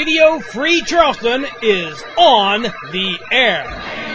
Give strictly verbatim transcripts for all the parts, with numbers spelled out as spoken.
Radio Free Charleston is on the air.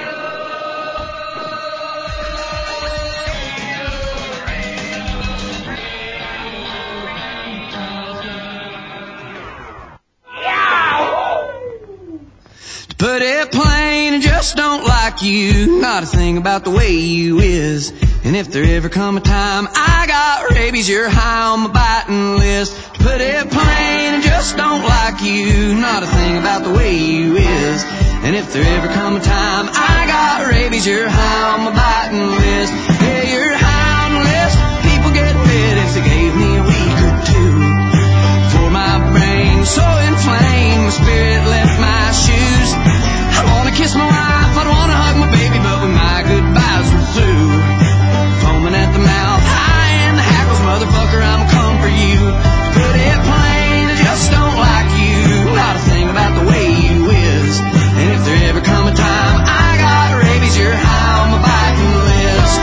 Put it plain, I just don't like you. Not a thing about the way you is. And if there ever come a time I got rabies, you're high on my biting list. Put it plain, I just don't like you. Not a thing about the way you is. And if there ever come a time I got rabies, you're high on my biting list. Yeah, you're high on the list. People get rid if they gave me a week or two. For my brain so inflamed, my spirit left my shoes. I wanna kiss my wife, I wanna hug my baby, but when my goodbyes were through, foaming at the mouth, high in the hackles, motherfucker, I'm come for you. Put it plain, I just don't like you. Not a thing about the way you is. And if there ever come a time I got rabies, you're high on my biting list.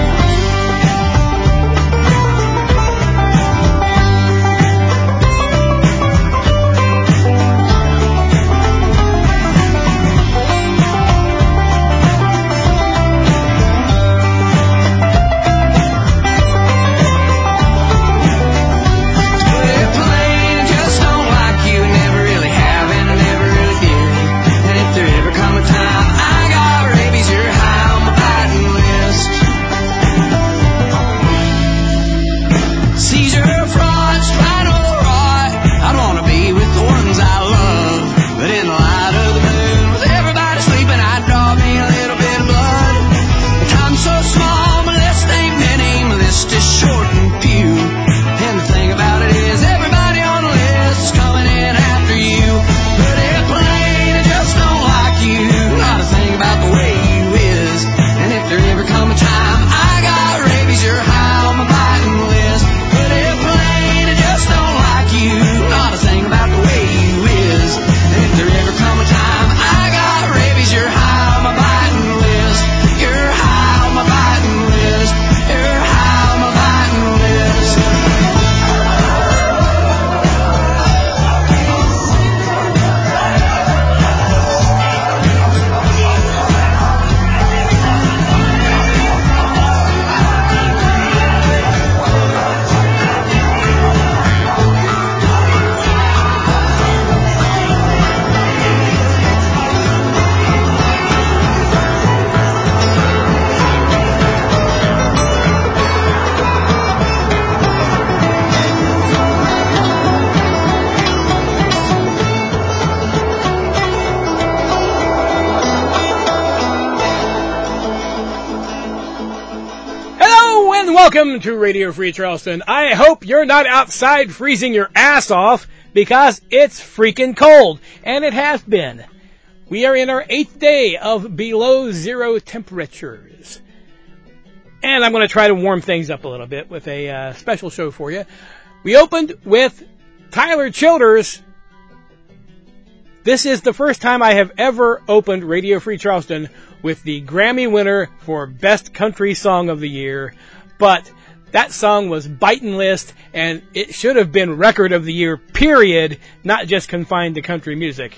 Welcome to Radio Free Charleston. I hope you're not outside freezing your ass off because it's freaking cold, and it has been. We are in our eighth day of below zero temperatures. And I'm going to try to warm things up a little bit with a uh, special show for you. We opened with Tyler Childers. This is the first time I have ever opened Radio Free Charleston with the Grammy winner for Best Country Song of the Year. But that song was biting list, and it should have been record of the year, period, not just confined to country music.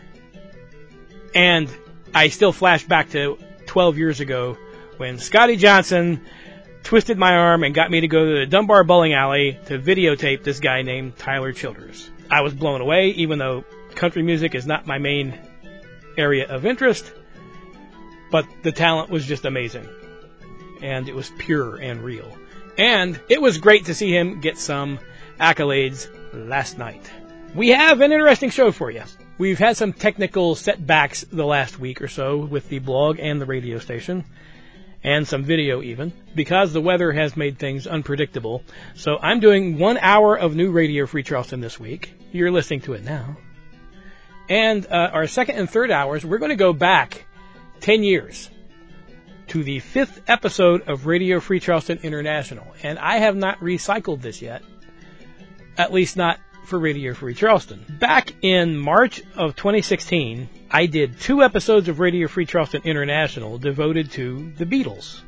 And I still flash back to twelve years ago when Scotty Johnson twisted my arm and got me to go to the Dunbar Bowling Alley to videotape this guy named Tyler Childers. I was blown away, even though country music is not my main area of interest, but the talent was just amazing. And it was pure and real. And it was great to see him get some accolades last night. We have an interesting show for you. We've had some technical setbacks the last week or so with the blog and the radio station, and some video even, because the weather has made things unpredictable. So I'm doing one hour of new Radio Free Charleston this week. You're listening to it now. And uh, our second and third hours, we're going to go back ten years. To the fifth episode of Radio Free Charleston International. And I have not recycled this yet. At least not for Radio Free Charleston. Back in March of twenty sixteen, I did two episodes of Radio Free Charleston International devoted to the Beatles.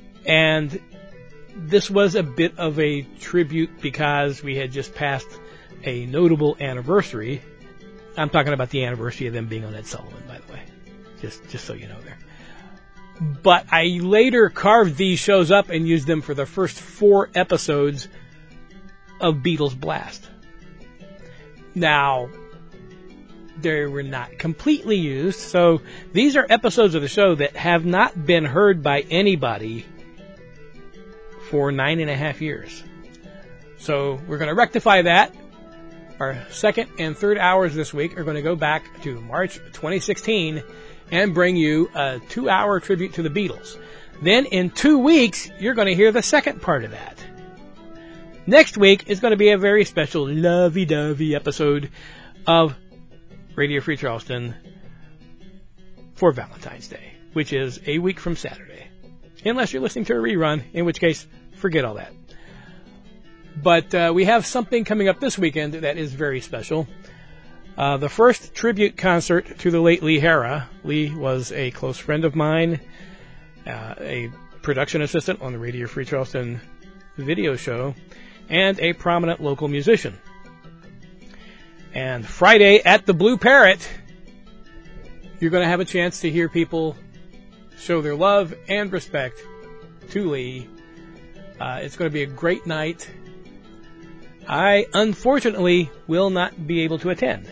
And this was a bit of a tribute because we had just passed a notable anniversary. I'm talking about the anniversary of them being on Ed Sullivan, by the way. Just, just so you know there. But I later carved these shows up and used them for the first four episodes of Beatles Blast. Now, they were not completely used, so these are episodes of the show that have not been heard by anybody for nine and a half years. So we're going to rectify that. Our second and third hours this week are going to go back to March twenty sixteen and bring you a two-hour tribute to the Beatles. Then in two weeks, you're going to hear the second part of that. Next week is going to be a very special lovey-dovey episode of Radio Free Charleston for Valentine's Day, which is a week from Saturday. Unless you're listening to a rerun, in which case, forget all that. But uh, we have something coming up this weekend that is very special. Uh, the first tribute concert to the late Lee Hara. Lee was a close friend of mine, uh, a production assistant on the Radio Free Charleston video show, and a prominent local musician. And Friday at the Blue Parrot, you're going to have a chance to hear people show their love and respect to Lee. Uh, it's going to be a great night. I, unfortunately, will not be able to attend.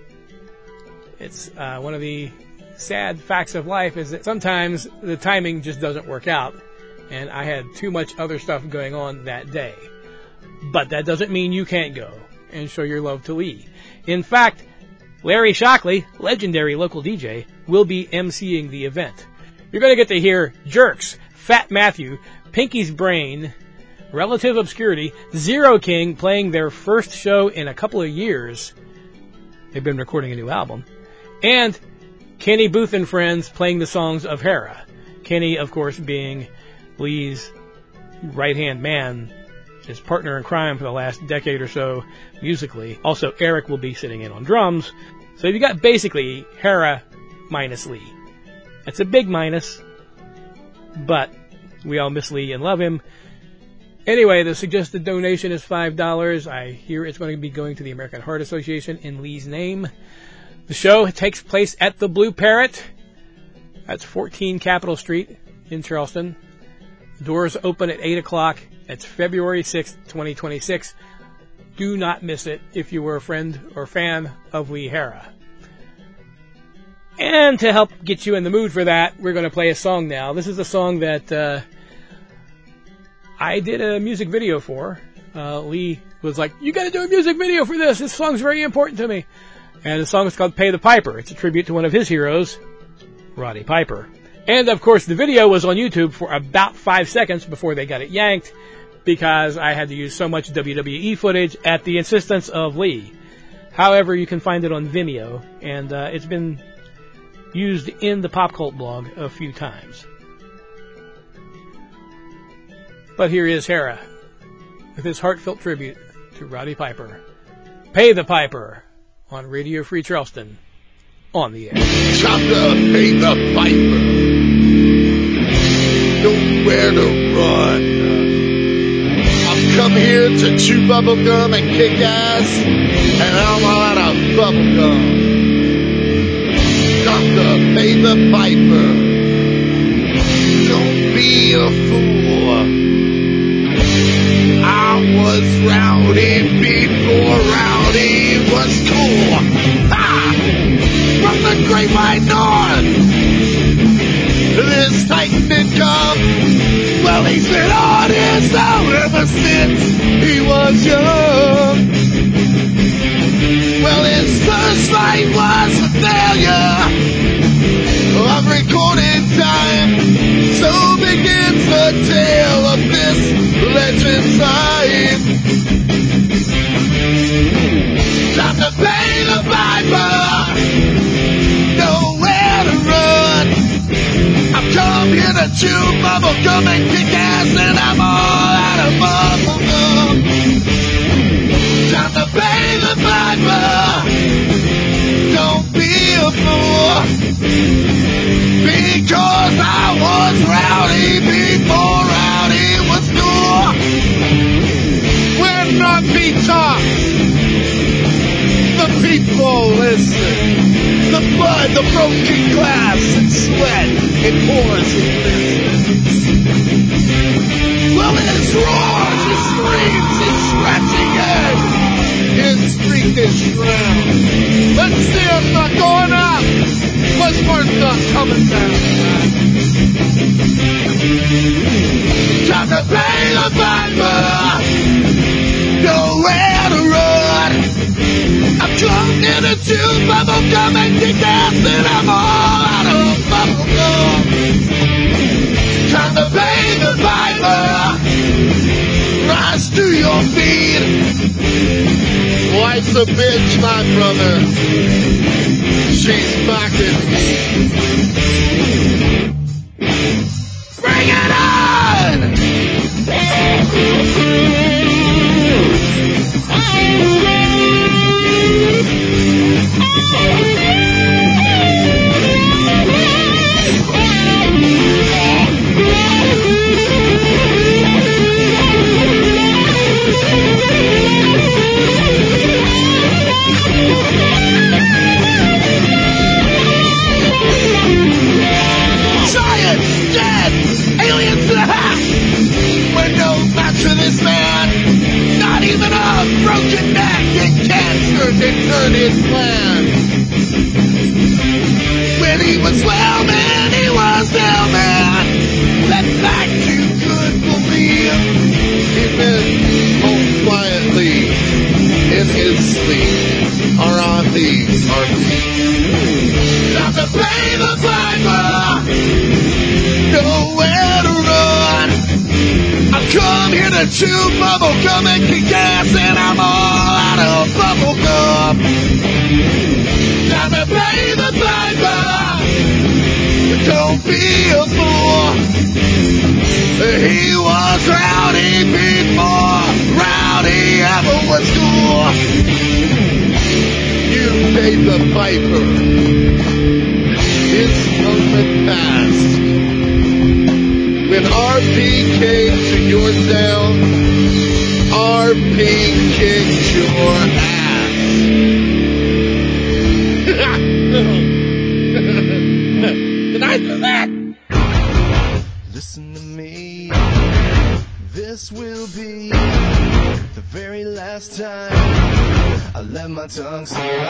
It's uh, one of the sad facts of life is that sometimes the timing just doesn't work out, and I had too much other stuff going on that day. But that doesn't mean you can't go and show your love to Lee. In fact, Larry Shockley, legendary local D J, will be emceeing the event. You're going to get to hear Jerks, Fat Matthew, Pinky's Brain, Relative Obscurity, Zero King playing their first show in a couple of years. They've been recording a new album. And Kenny Booth and Friends playing the songs of Hara. Kenny, of course, being Lee's right-hand man, his partner in crime for the last decade or so musically. Also, Eric will be sitting in on drums. So you got basically Hara minus Lee. That's a big minus, but we all miss Lee and love him. Anyway, the suggested donation is five dollars. I hear it's going to be going to the American Heart Association in Lee's name. The show takes place at the Blue Parrot. That's fourteen Capitol Street in Charleston. The doors open at eight o'clock. It's February sixth, twenty twenty-six. Do not miss it if you were a friend or fan of Lee Hara. And to help get you in the mood for that, we're going to play a song now. This is a song that uh, I did a music video for. Uh, Lee was like, you got to do a music video for this. This song's very important to me. And the song is called Pay the Piper. It's a tribute to one of his heroes, Roddy Piper. And, of course, the video was on YouTube for about five seconds before they got it yanked because I had to use so much W W E footage at the insistence of Lee. However, you can find it on Vimeo, and uh, it's been used in the Pop Cult blog a few times. But here is Hara with his heartfelt tribute to Roddy Piper. Pay the Piper on Radio Free Charleston on the air. Chopper, pay the piper. Nowhere to run. I've come here to chew bubble gum and kick ass, and I'm out of bubble gum. Chopper, pay the piper. Don't be a fool. I was rowdy before rowdy was cool. Ah! From the great white north, this tight-knit cub, well, he's been on his own ever since he was young. Well, his first fight was a failure of recorded time. So begins the tale of this legend's life. Time to pay the piper. Nowhere to run. I've come here to chew bubble gum and kick ass, and I'm all out of bubble gum. Time to pay the piper. Don't be a fool, because I was rowdy before rowdy was cool. We're not be tough. glisten. The blood, the broken glass, and sweat, it pours and glistens. Well, it roars, it screams, it's scratching head. His streak is shroud. Let's see him not going up. What's worth not coming down? Time to pay the piper. Nowhere to run. I'm drunk in a tube, bubble gum and kick ass, and I'm all out of bubble gum. Time to pay the piper. Rise to your feet. Life's a bitch, my brother. She's mocking me. Bring it on! Broken neck and cancer that turned his plan. When he was well, man, he was well, man. That fact you could believe. He'd been home quietly in his sleep. R I P, R I P. Time to pay the piper. Nowhere to run. I've come here to chew bubble gum and kick ass, and I'm all out of bubble gum. Time to pay the piper. Don't be a fool. He was rowdy before rowdy ever was cool. You paid the piper. It's moment past. When R P came to your town, R P kicked your ass. Did I do that? Listen to me. This will be the very last time I let my tongue slip.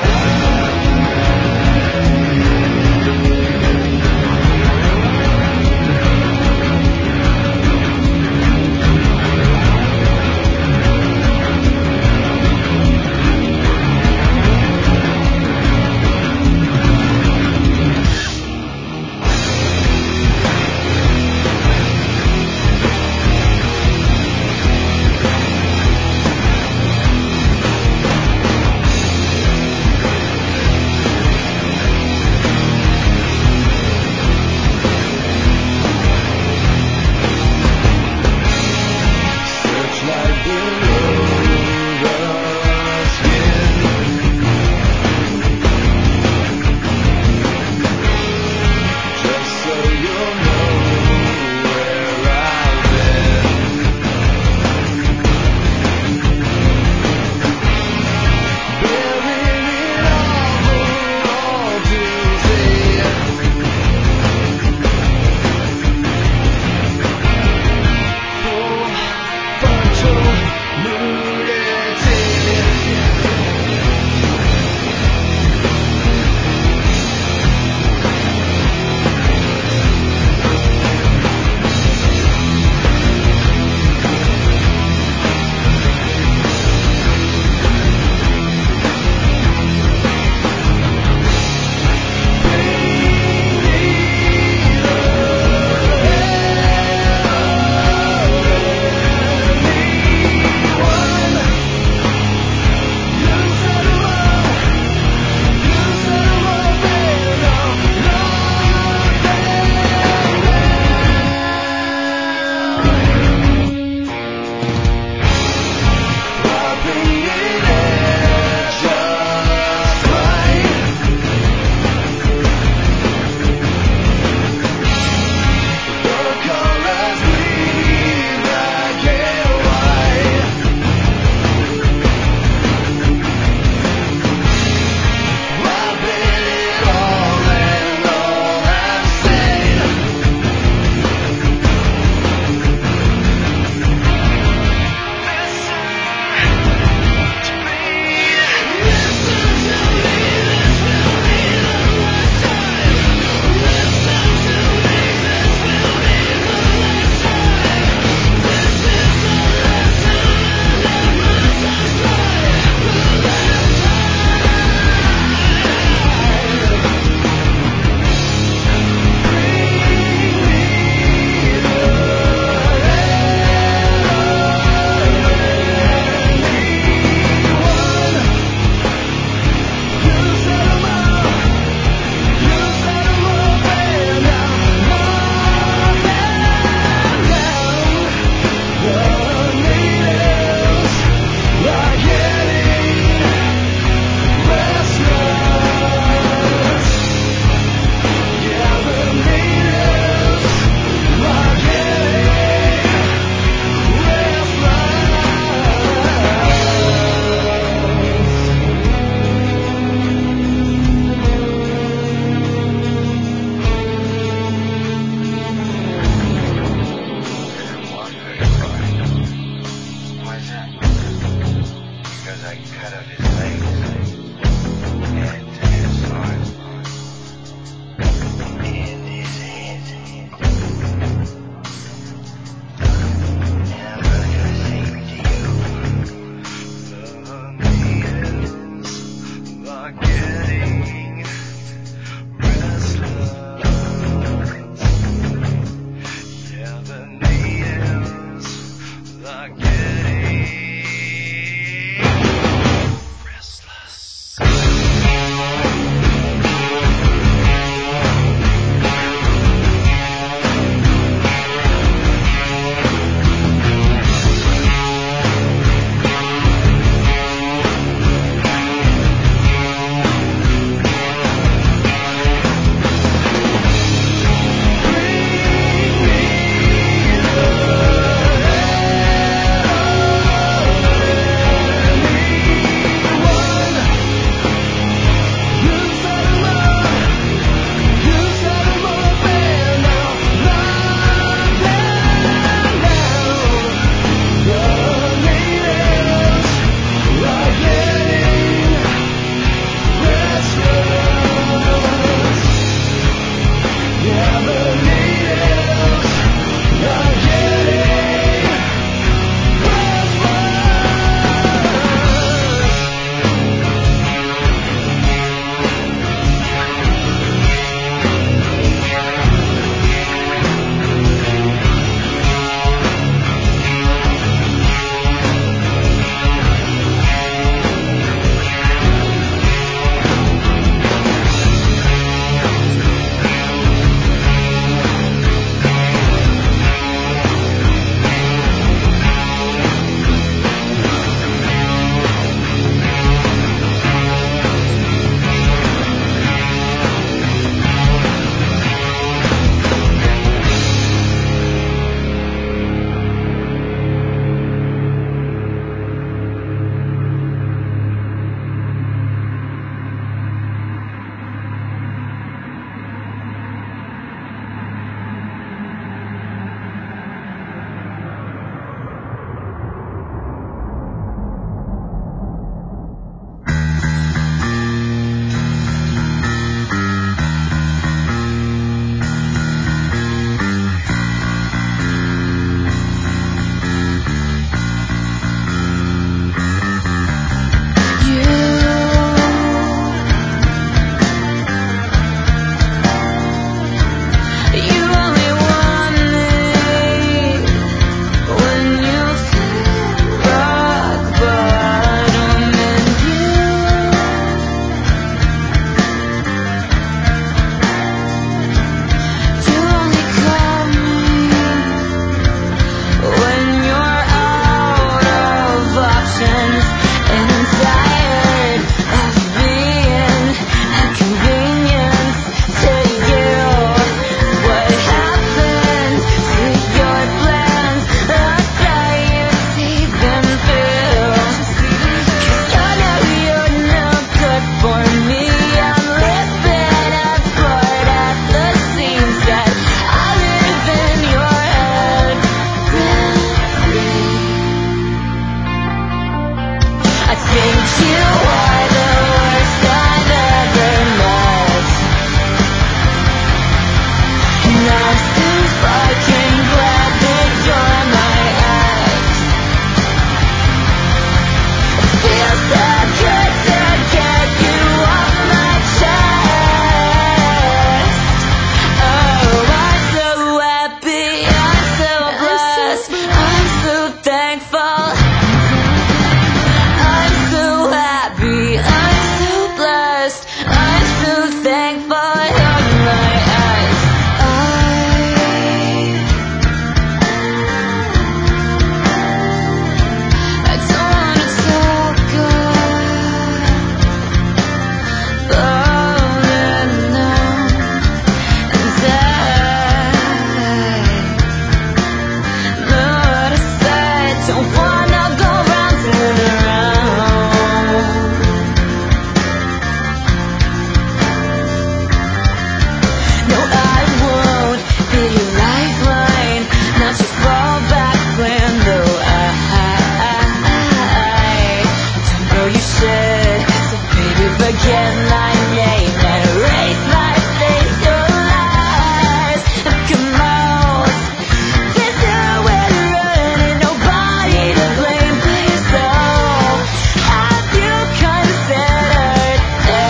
Have you considered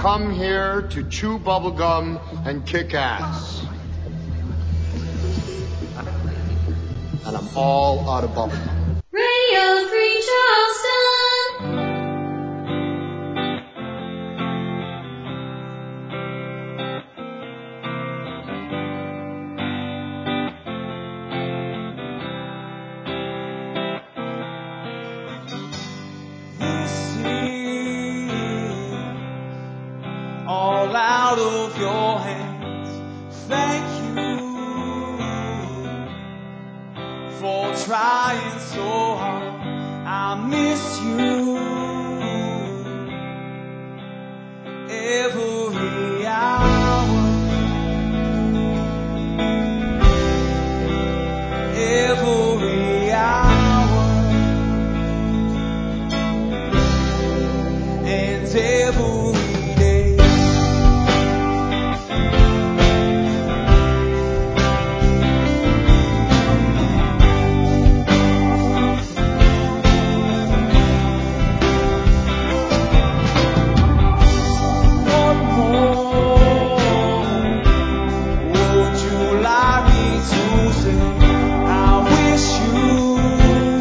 come here to chew bubblegum and kick ass. And I'm all out of bubblegum. Radio Free Charleston. All out of your hands. Thank you for trying so hard. I miss you every hour, every hour, and every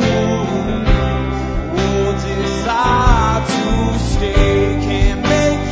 stay, can't make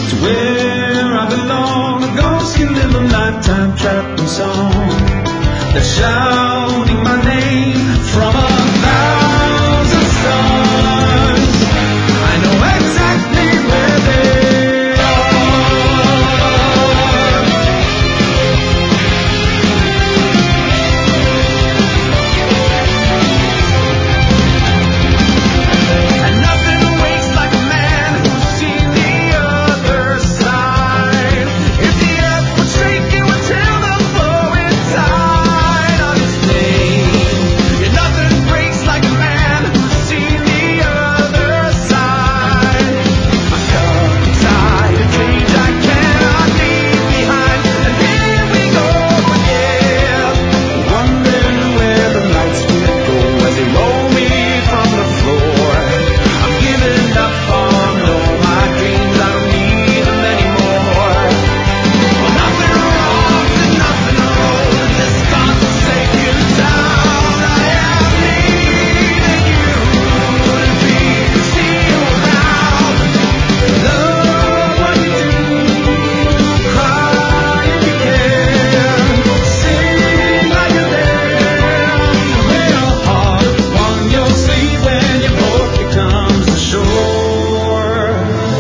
to where I belong. A ghost can live a lifetime trapped in song. They're shouting my name from a thousand stars. I know exactly where they And nothing waits like a man who's seen the other side. If the earth would shake, it would tell the flowing tide on its name. Yeah, nothing breaks like a man who's seen the other side. I'm tongue-tied, a cage I cannot leave behind. And here we go again, wondering where the lights will go as they roll me from the floor. I'm giving up on all my dreams, I don't need them anymore. Well, nothing wrong and nothing wrong, this God-forsaken town. I am needing you to be, see you around. Love what you do, cry if you can, sing like you're there, real hard on your sleeve when your boat becomes the shore.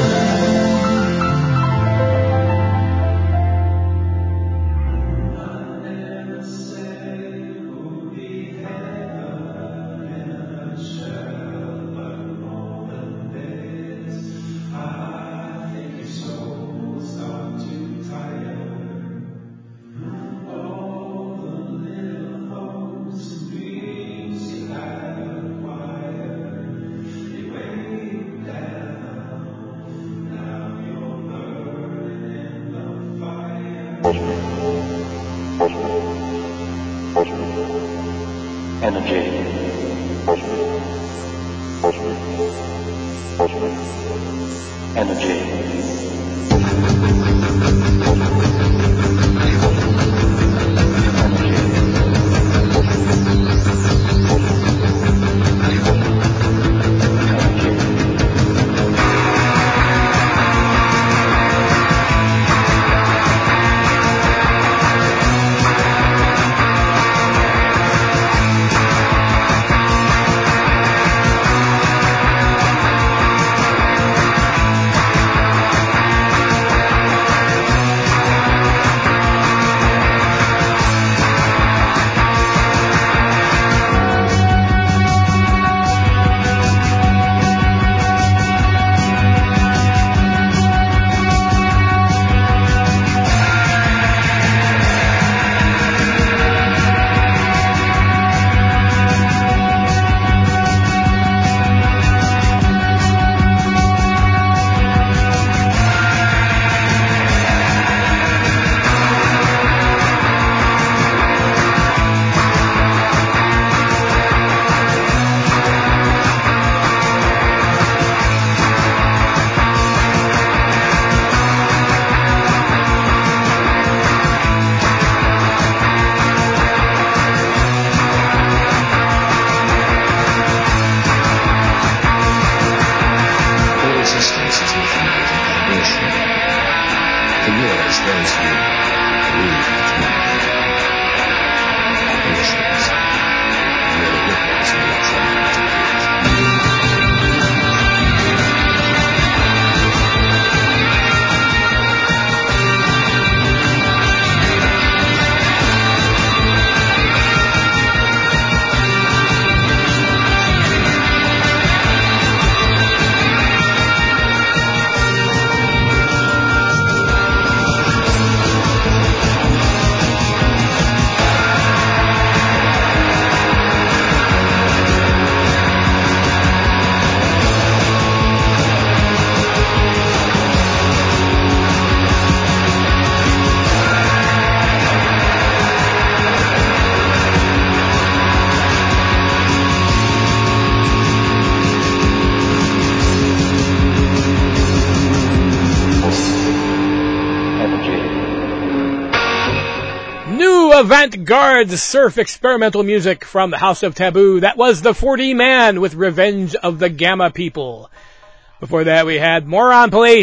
Avant-garde surf experimental music from House of Taboo. That was the forty man with Revenge of the Gamma People. Before that we had Moron Police,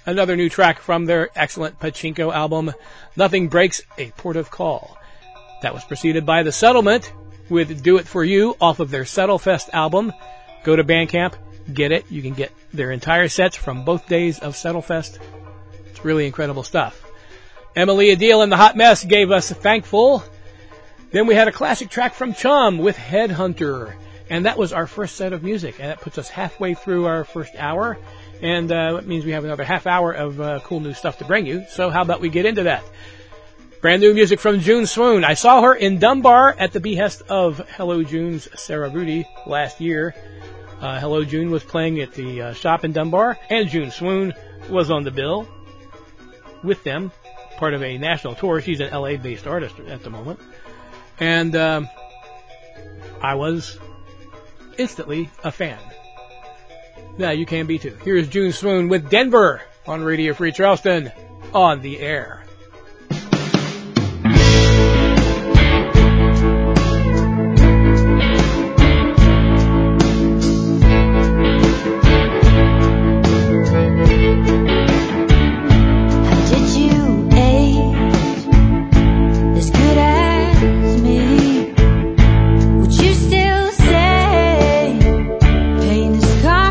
Another new track from their excellent Pachinko album, Nothing Breaks a Port of Call. That was preceded by The Settlement with Do It For You off of their Settlefest album. Go to Bandcamp, get it. You can get their entire sets from both days of Settlefest. It's really incredible stuff. Emily Adele and the Hot Mess gave us Thankful. Then we had a classic track from Chum with Headhunter. And that was our first set of music. And that puts us halfway through our first hour. And uh, it means we have another half hour of uh, cool new stuff to bring you. So how about we get into that? Brand new music from June Swoon. I saw her in Dunbar at the behest of Hello June's Sarah Rudy last year. Uh, Hello June was playing at the uh, shop in Dunbar, and June Swoon was on the bill with them, part of a national tour. She's an L A-based artist at the moment. And um, I was instantly a fan. Now you can be too. Here's June Swoon with Denver on Radio Free Charleston on the air.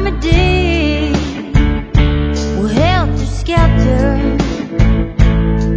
Skelter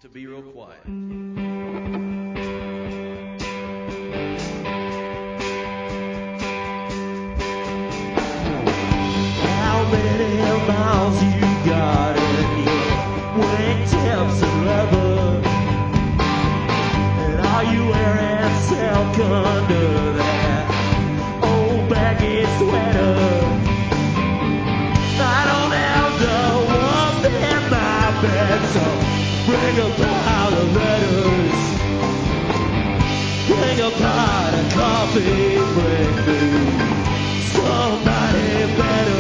to be real quiet. How many miles you got in your wingtips and leather? And are you wearing silk under that old baggy sweater? I don't have the warmth in my bed, so bring a pile of letters, bring a pot of coffee, bring me somebody better.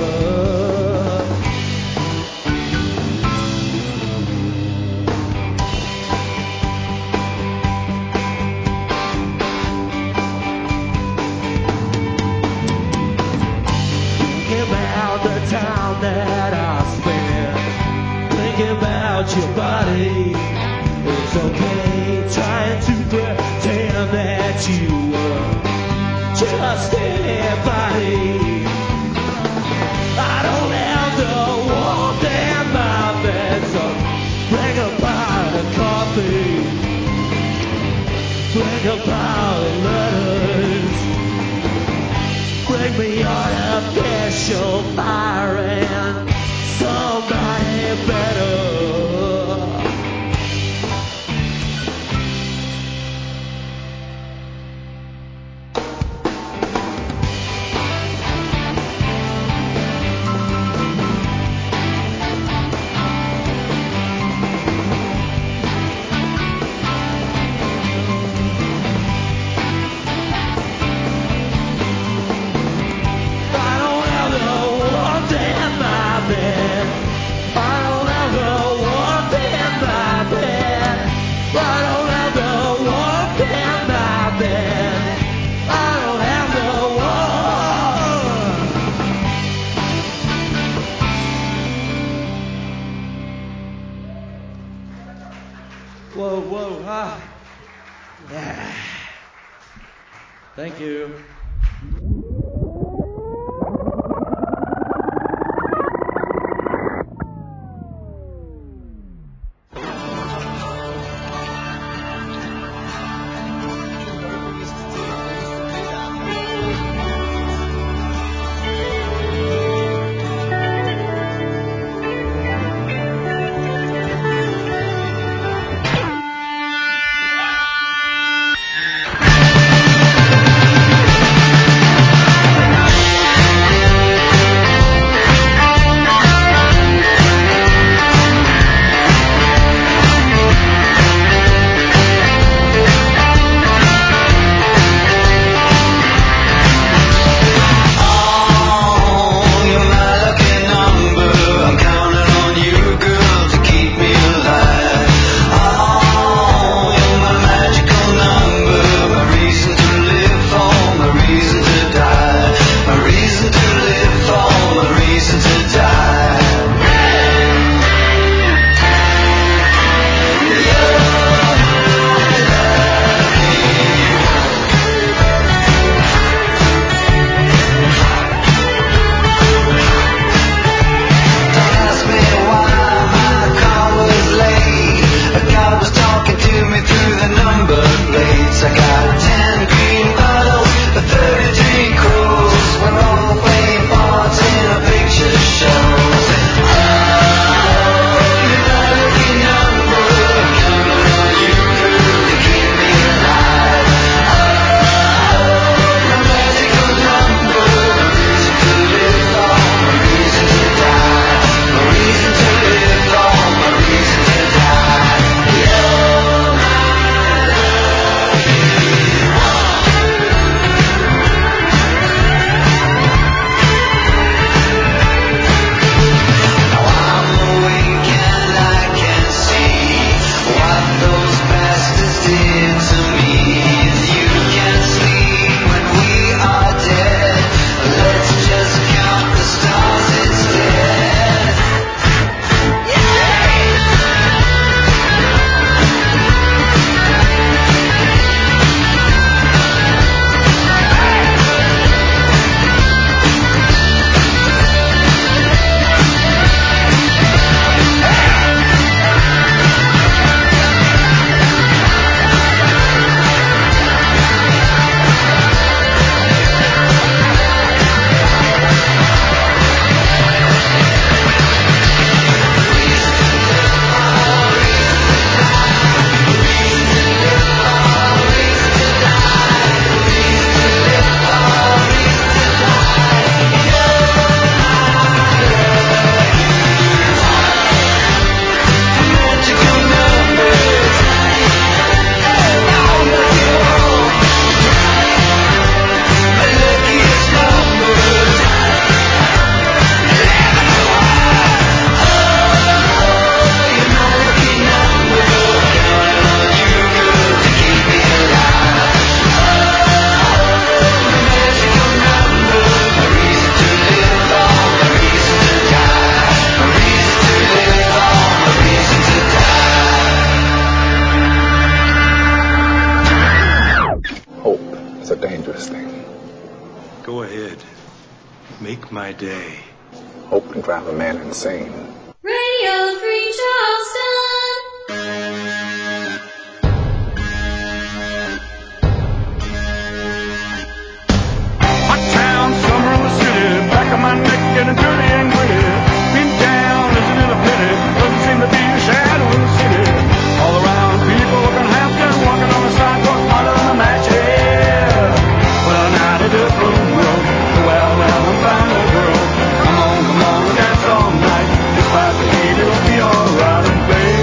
Think about the time that I spent, think about your body. It's okay trying to pretend that you were just anybody. I don't have the warmth in my bed, so bring a pot of coffee, bring a pile of letters, bring me artificial fire and somebody better. I don't have the warmth in my bed. I don't have the warmth in my bed. I don't have the warmth in my bed. I don't have the warmth. Whoa, whoa, ah. Yeah. Thank you. make my day. Hope can drive a man insane. Radio Free Charleston. Hot town, summer in the city, back of my neck getting dirty and gritty. Been down, isn't it a pity? Doesn't seem to be a shadow in the city. All around, people looking half dead, walking on the sidewalk, hotter than a match head. Well, now to the blue road, well, now I'm fine old girl. Come on, come on, dance all night. Despite the heat, it'll be alright, and baby.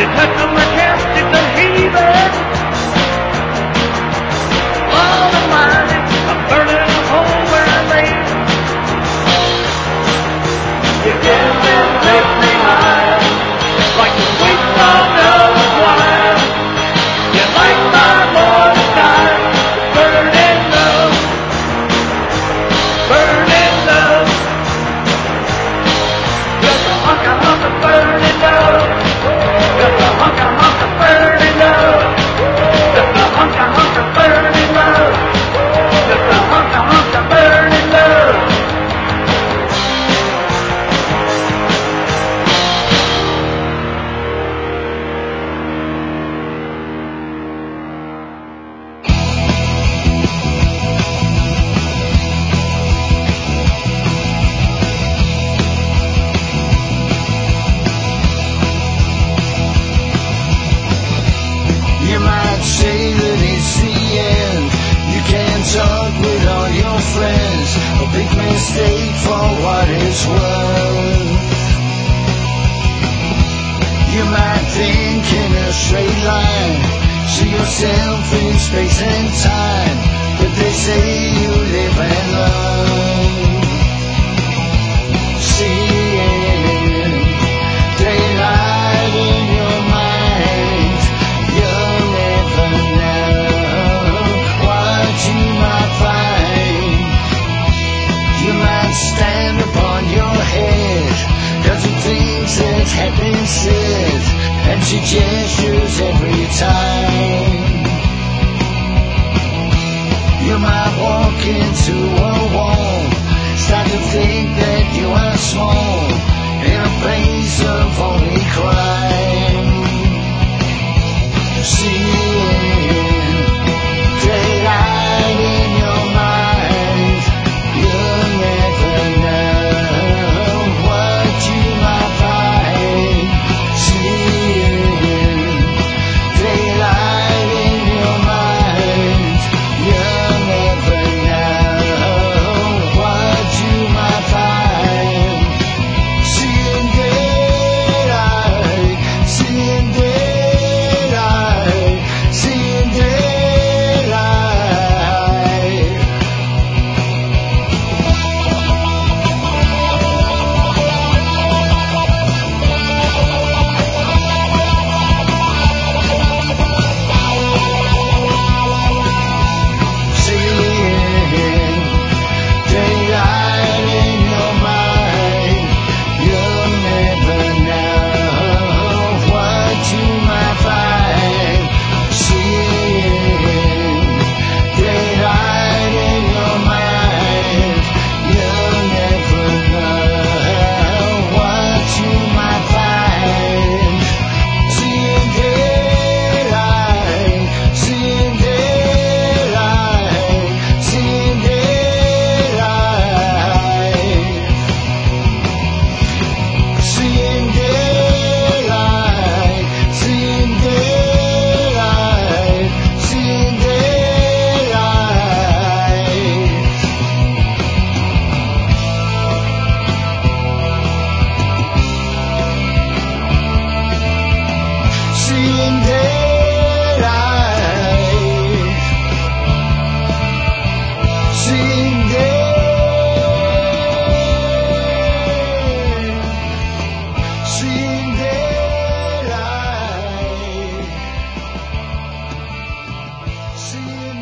Let them majestic and heathen. All the mighty, a burning hole where I lay. You give me, lift me high, like the sweet song of the choir. You light my morning sky, burning love, burning love. Just a hunk of hunk of burning love. Just a hunk of hunk of burning love. Just a hunk of hunk of burning love. Just a hunk of hunk of burning love. You might say that it's the end. You can talk with all your friends. A big mistake for what it's worth. You might think in a straight line, see yourself in space and time, but they say you live and learn. Seeing daylight in your mind, you'll never know what you might find. You might stand upon your head, dozen things that have been said, empty gestures every time. You might walk into a wall, start to think that you are small, in a place of only crime. Seeing daylight in your mind, you'll never know what you might find. Seeing daylight in your mind, you'll never know what you might find. Seeing daylight, seeing daylight, seeing daylight. Seeing daylight in your mind, you'll never know what you might find. Seeing daylight in your mind, you'll never know what you might find. Seeing daylight, seeing daylight, seeing daylight. Seeing daylight, seeing daylight, seeing daylight. Seeing daylight. Seeing daylight. Seeing daylight. Seeing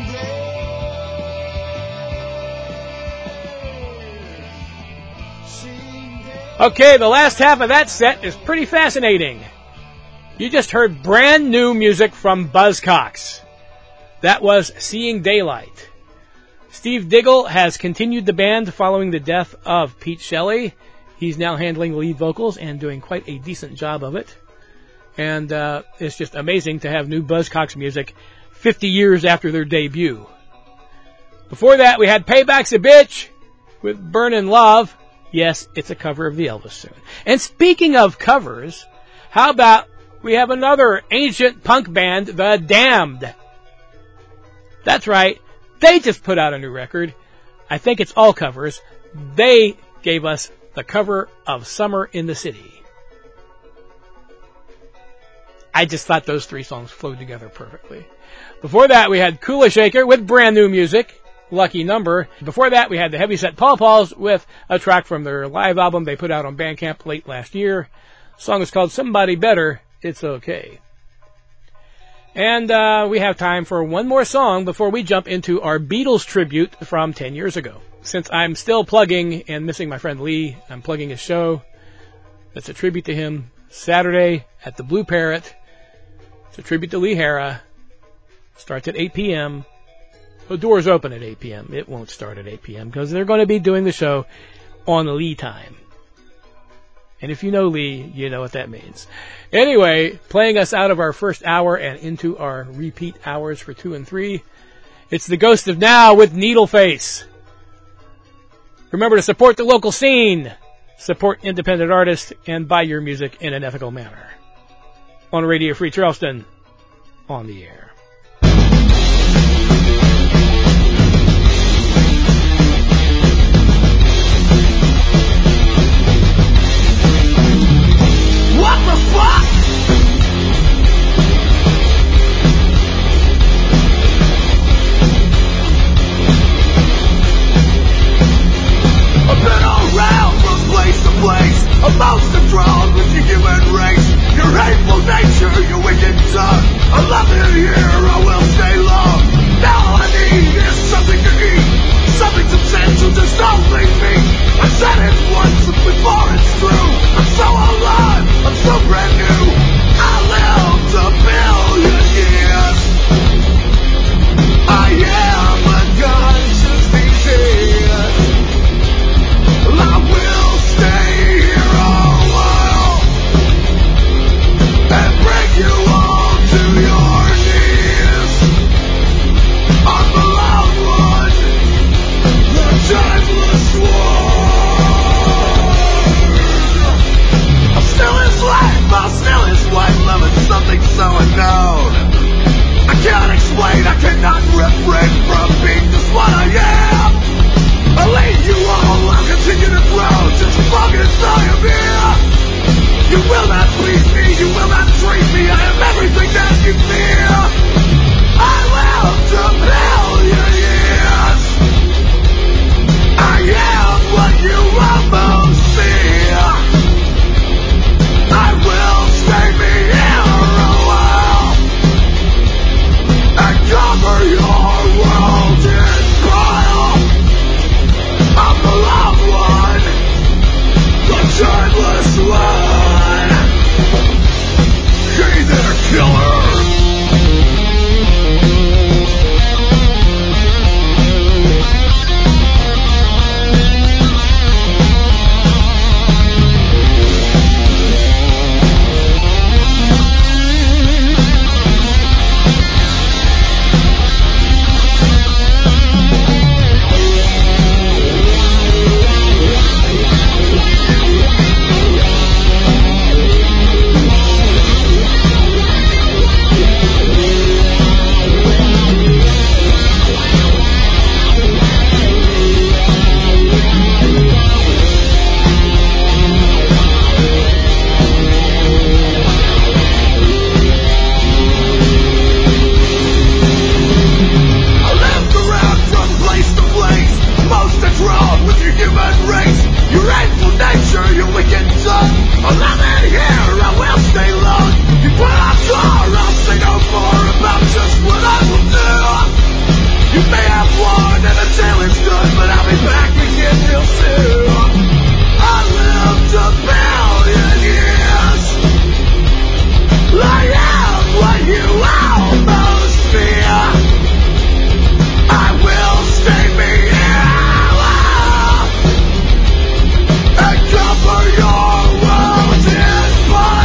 daylight. Seeing daylight. Okay, the last half of that set is pretty fascinating. You just heard brand new music from Buzzcocks. That was Seeing Daylight. Steve Diggle has continued the band following the death of Pete Shelley. He's now handling lead vocals and doing quite a decent job of it. And uh, it's just amazing to have new Buzzcocks music fifty years after their debut. Before that, we had Payback's a Bitch with Burnin' Love. Yes, it's a cover of the Elvis tune. And speaking of covers, how about we have another ancient punk band, The Damned. That's right. They just put out a new record. I think it's all covers. They gave us the cover of Summer in the City. I just thought those three songs flowed together perfectly. Before that, we had Kula Shaker with brand new music, Lucky Number. Before that, we had the Heavyset Paw Paws with a track from their live album they put out on Bandcamp late last year. The song is called Somebody Better, It's Okay. And uh, we have time for one more song before we jump into our Beatles tribute from ten years ago. Since I'm still plugging and missing my friend Lee, I'm plugging his show. That's a tribute to him. Saturday at the Blue Parrot. It's a tribute to Lee Hara. Starts at eight p.m. The doors open at eight p.m. It won't start at eight p.m. because they're going to be doing the show on Lee time. And if you know Lee, you know what that means. Anyway, playing us out of our first hour and into our repeat hours for two and three, it's the Ghost of Now with Needleface. Remember to support the local scene, support independent artists, and buy your music in an ethical manner. On Radio Free Charleston, on the air. What the fuck? I've been around from place to place, amongst the throng with your human race, your hateful nature, your wicked tongue. I love it here, I will stay long. Now all I need is something to eat, something substantial, just don't leave me. I said it once before it's true. I'm so alive, I'm so brand new. I lived a billion years. I am a gun to species. I will stay here a while and bring you all to your knees. I'm the loved one, the timeless one. I'm still his life, I'm still his wife, loving something so unknown. I can't explain, I cannot refrain from being just what I am. I'll leave you all, I'll continue to grow since you fucking inside of here. You will not please me, you will not treat me, I am everything that you fear. I lived a million years. I am what you almost see. I will stay me here a while and cover your world in trial. I'm the loved one, the timeless one. Hey there, killer. Cover your world in fire.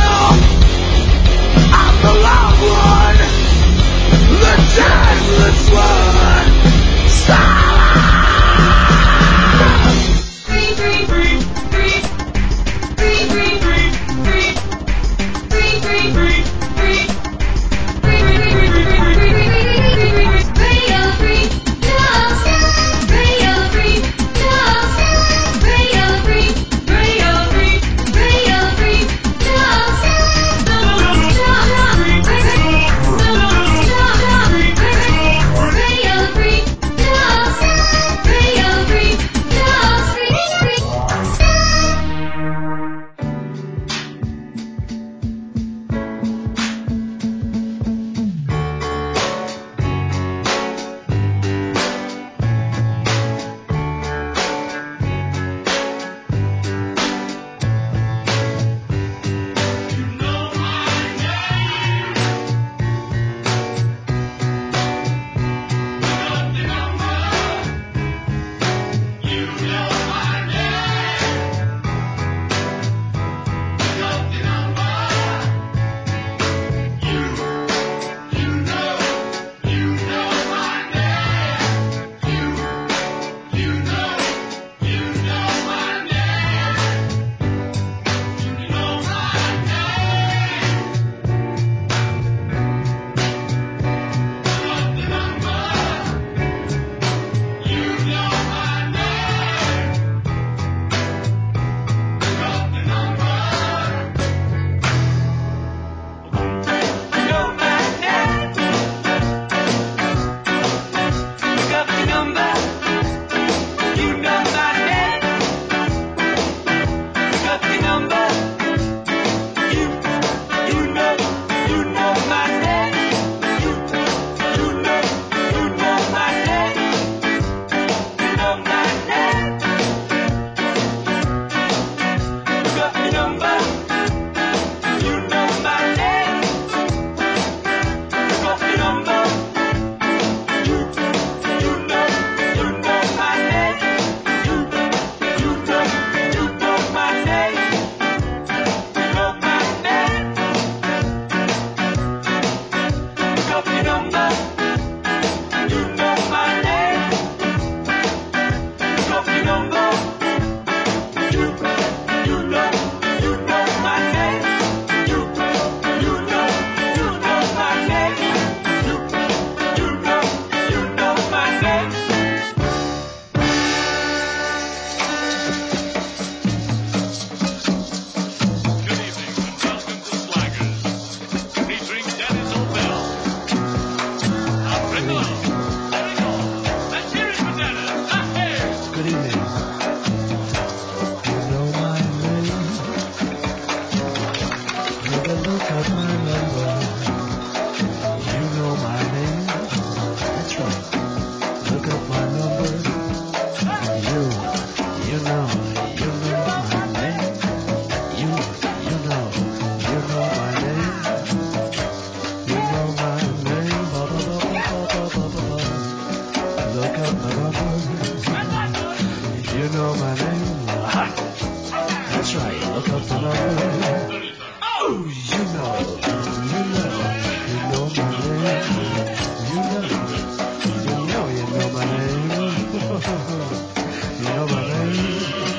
up my number. You know my name. That's right. Look up my number. You, you know, you know my name. You, you know, you know my name. You know my name. Ba, ba, ba, ba, ba, ba, ba, ba. Look up my number. You know my name. That's right. Look up the number. Oh, you know, you know, you know my name. You know, you know, you know my name. You know my name.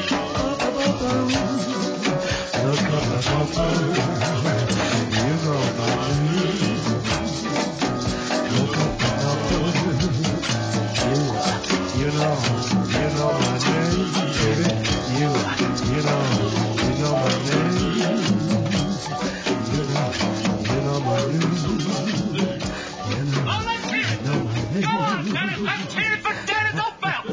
Look up the number. You know my name. Look up the number. You, you know, you know my name, baby. You, you know, you know my name. You know, you know my name. You know, you know my name. Go on, Dennis, let's hear it for Dennis O'Bell.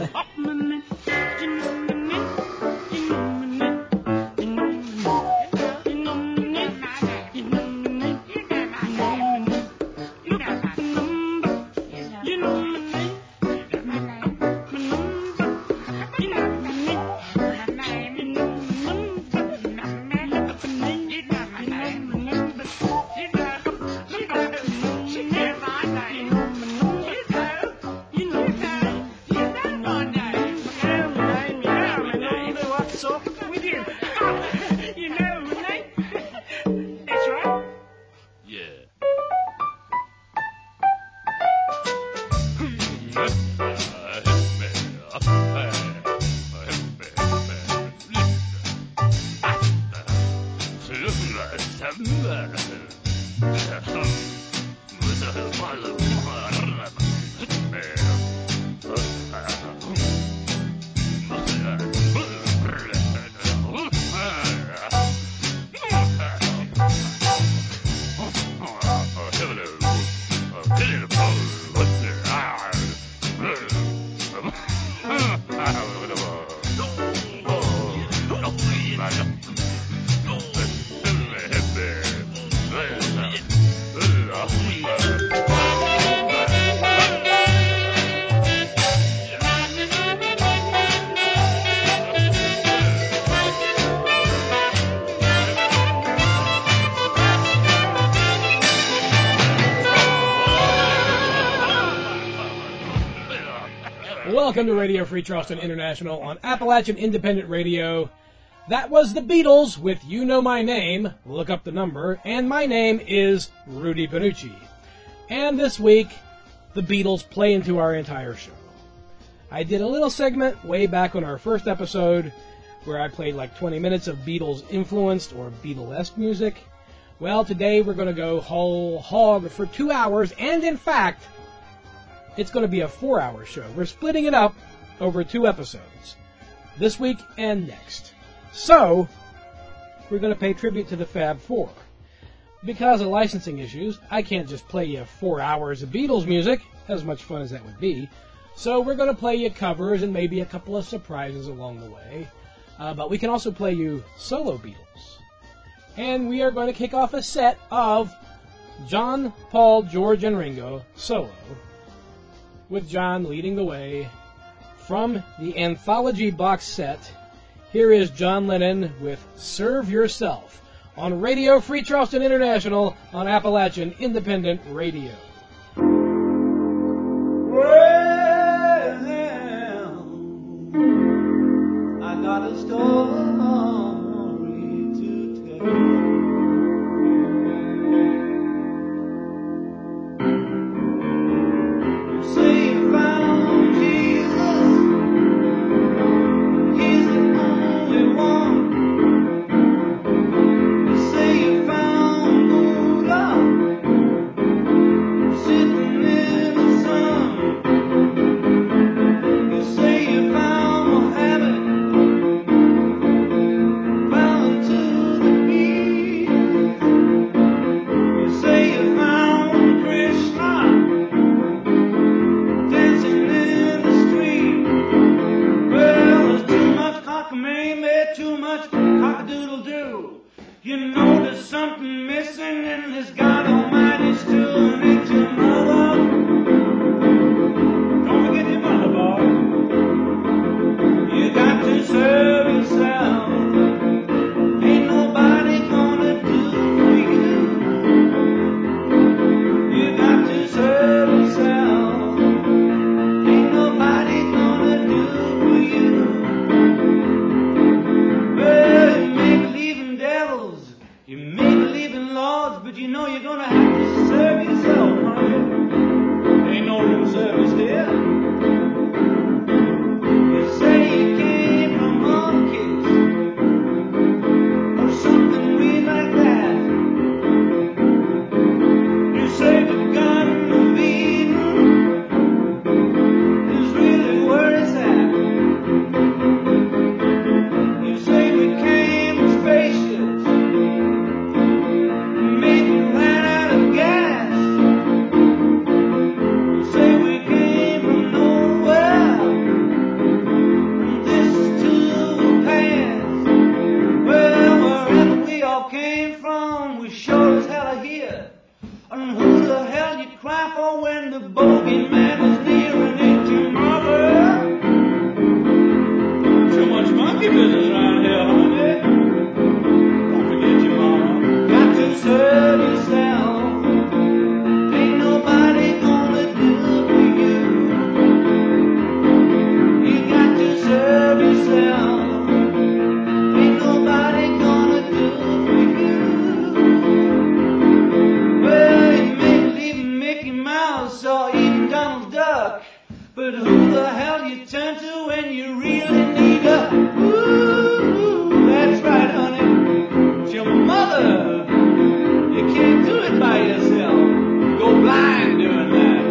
Welcome to Radio Free Charleston International on Appalachian Independent Radio. That was the Beatles with You Know My Name, look up the number, and my name is Rudy Panucci. And this week, the Beatles play into our entire show. I did a little segment way back on our first episode where I played like twenty minutes of Beatles-influenced or Beatlesque music. Well, today we're going to go whole hog for two hours, and in fact, it's going to be a four-hour show. We're splitting it up over two episodes, this week and next. So, we're going to pay tribute to the Fab Four. Because of licensing issues, I can't just play you four hours of Beatles music, as much fun as that would be. So we're going to play you covers and maybe a couple of surprises along the way. Uh, but we can also play you solo Beatles. And we are going to kick off a set of John, Paul, George, and Ringo solo, with John leading the way. From the anthology box set, here is John Lennon with Serve Yourself on Radio Free Charleston International on Appalachian Independent Radio. Well, I got a story to tell. listening, this God Almighty's doing it to your mother. Don't forget your mother, boy. You got to serve yourself. Ain't nobody gonna do for you. You got to serve yourself. Ain't nobody gonna do for you. Well, you may believe in devils, you may believe in lords, but you know you're gonna have to serve yourself, honey. Ain't no room service here. You say you came from monkeys or something weird like that. You say the Garden of Eden is really where it's at. You say we came in spaceships, maybe ran out of gas. You say we came from nowhere, and this too will pass. Well, wherever we all came from, we sure as hell are here. And who the hell you cry for when the bogeyman is near and ain't your mother? Too much monkey business around here, honey. Don't forget your mama. Got to serve yourself. Ain't nobody gonna do for you. You got to serve yourself. Ain't nobody gonna do for you. Well, you may believe in Mickey Mouse or even Donald Duck, but who the hell you turn to when you really need a ooh, that's right, honey. It's your mother. You can't do it by yourself. You go blind doing that.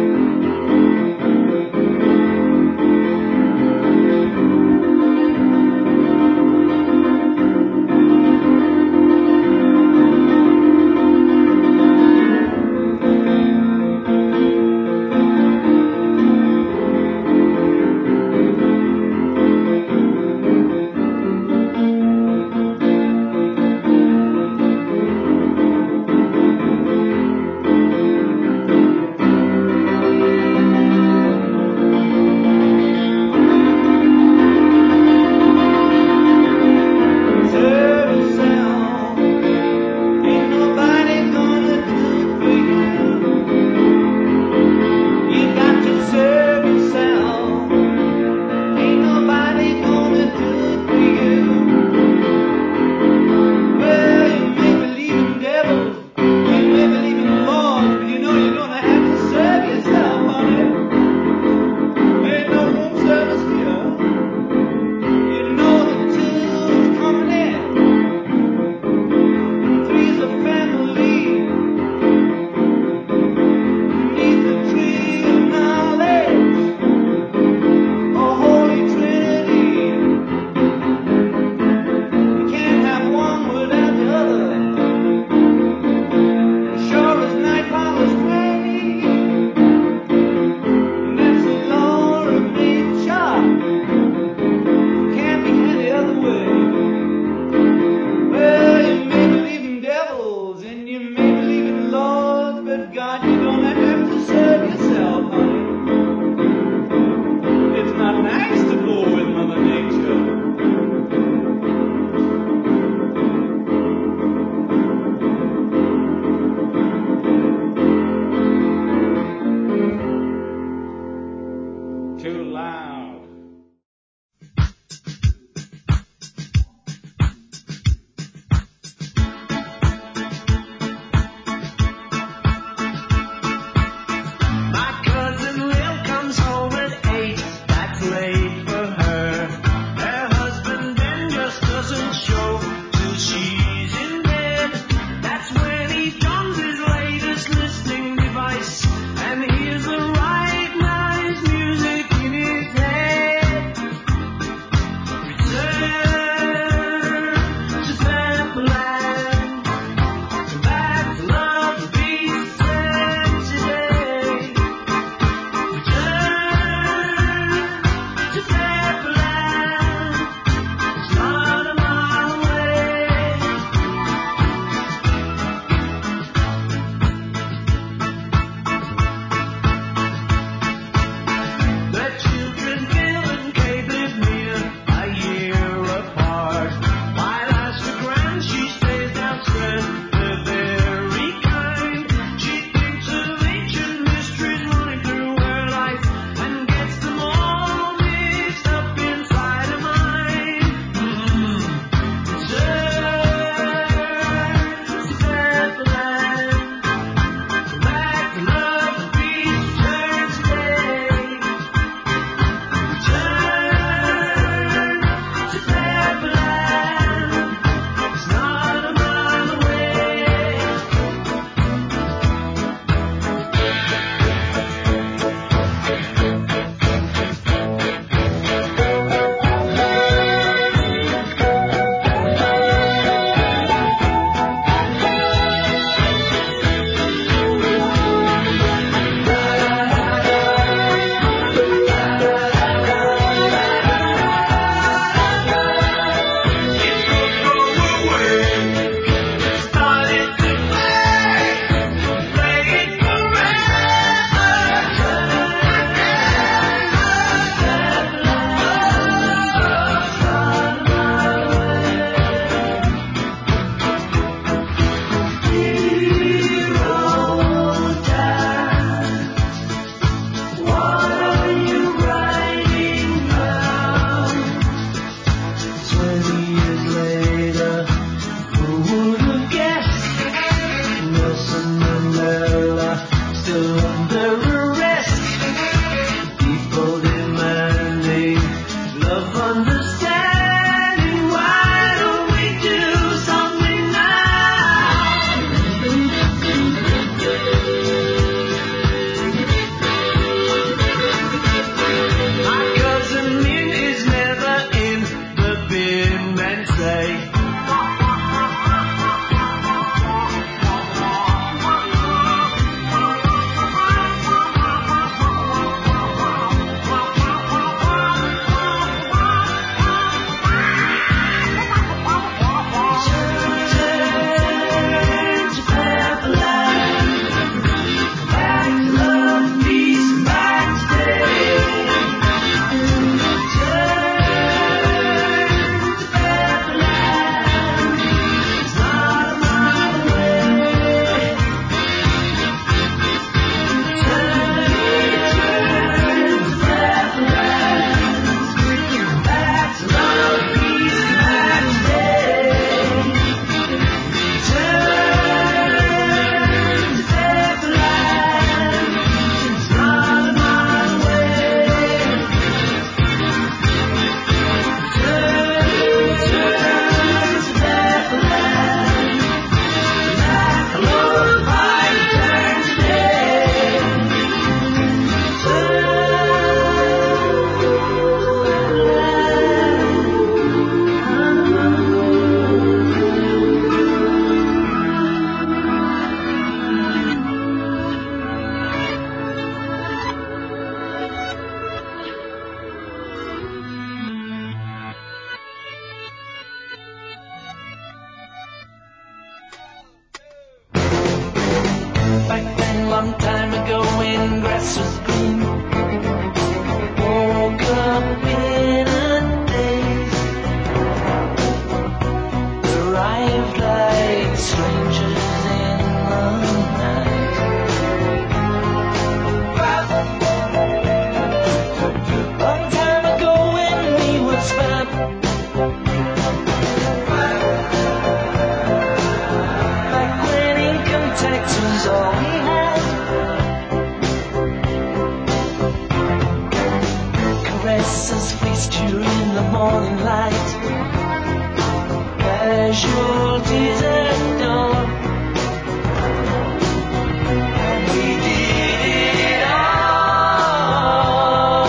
Serve yourself. Ain't nobody gonna do it for you. You got to serve yourself. Ain't nobody gonna do it for you. Well, you may believe in devils, you may believe in lords, but you know you're gonna have to serve yourself, honey. Ain't no room service here. You know the two's coming in, and three's a family. Beneath the tree of knowledge, a holy trinity. You can't have one without the other. Sure as night follows day, and that's the law of nature. Can't be any other way. Well, you may believe in devils and you may believe in lords, but God, you're gonna have to serve yourself, honey. It's not nice to fool with Mother Nature. Too loud. My cousin Lil comes home at eight. That's late for her. Her husband Ben just doesn't show till she's in bed. That's when he dons his latest listening device and hears the right nice music in his head. Return to Fabland. Come back to love the beast today. Return to Fabland. It's not a mile away. long time ago when grass was green. Woke up in a daze, arrived like strangers in the night. Long time ago when we was fab, back when income tax was all we had. Caresses fleeced you in the morning light, casualties at dawn, and we did it all.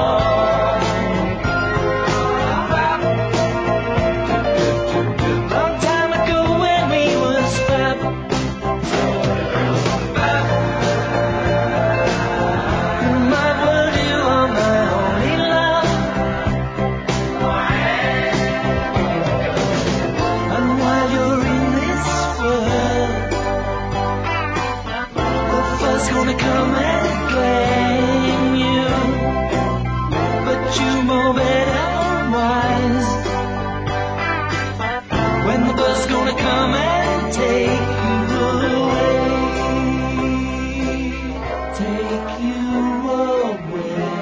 Long time ago when we was fab, my world, you are my only love. And while you're in this world, the fuss gonna come and claim you, but you know better wise. When the bus gonna come and take you away, take you away.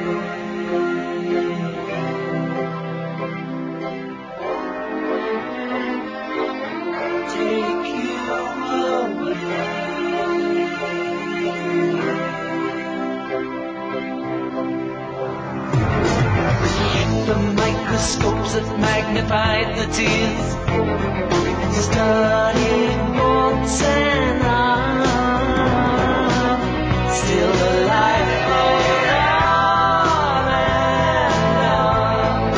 Take you away. The microscopes that magnified the tears studied once and on, still the life flowed on and on.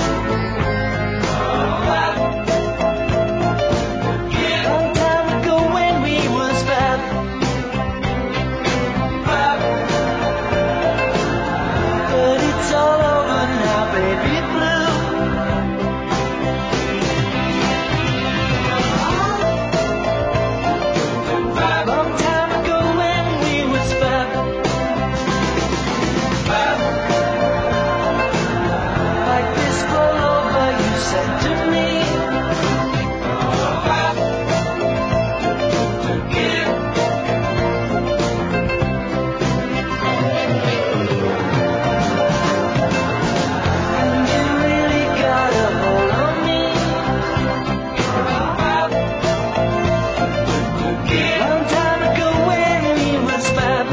Long time ago when we was fab, but it's all over now, baby blue. Long time ago when we was fab, like this clover you said to me. And you really got a hold on me. Long time ago when we was fab.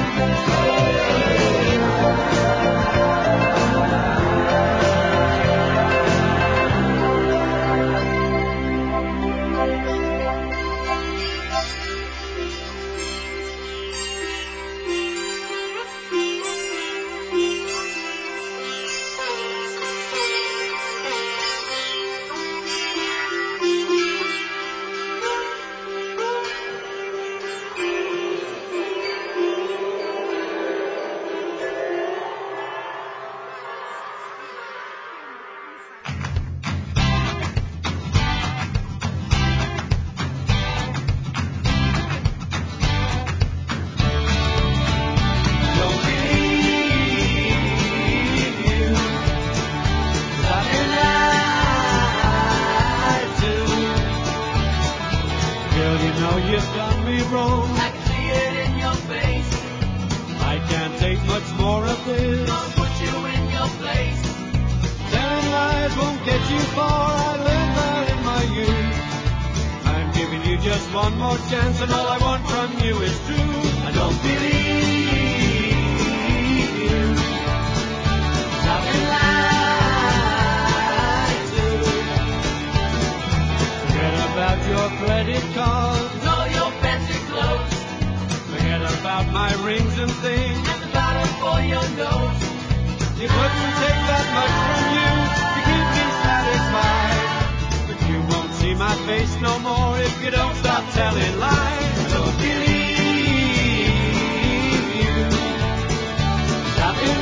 Don't believe you, 'cause I've been lied to. Girl, you know you've done me wrong. I can see it in your face. I can't take much more of this. Gonna put you in your place. Telling lies won't get you far. I learned that in my youth. I'm giving you just one more chance, and all I want from you is truth. I don't believe you. 'Cause I've been lied to. Forget about your credit cards. All your fancy clothes Forget about my rings and things. and the bottle for your nose. You couldn't take that much from you to keep me satisfied. But you won't see my face no more if you don't stop telling lies. I don't believe you. 'Cause I've been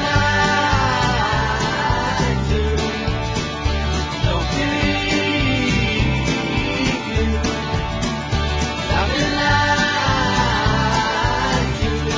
lied to. Don't believe you. 'Cause I've been lied to.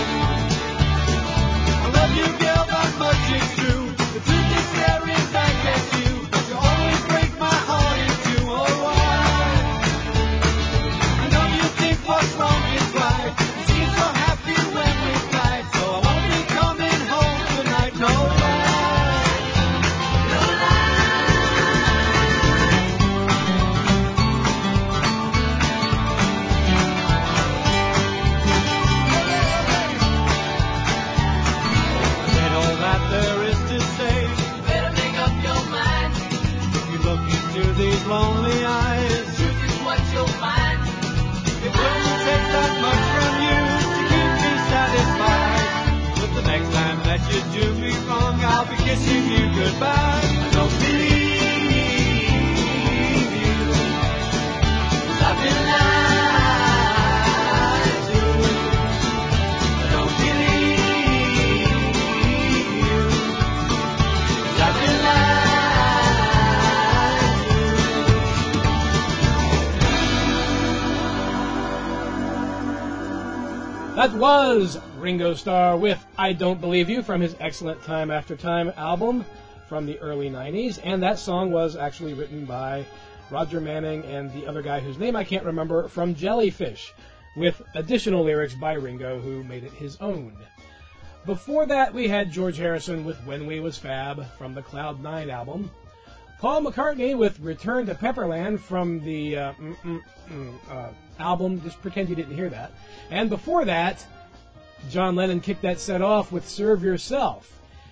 That was Ringo Starr with I Don't Believe You from his excellent Time After Time album from the early nineties. And that song was actually written by Roger Manning and the other guy whose name I can't remember from Jellyfish, with additional lyrics by Ringo, who made it his own. Before that, we had George Harrison with When We Was Fab from the Cloud Nine album. Paul McCartney with Return to Pepperland from the uh, mm, mm, mm, uh, album. Just pretend you didn't hear that. And before that, John Lennon kicked that set off with Serve Yourself.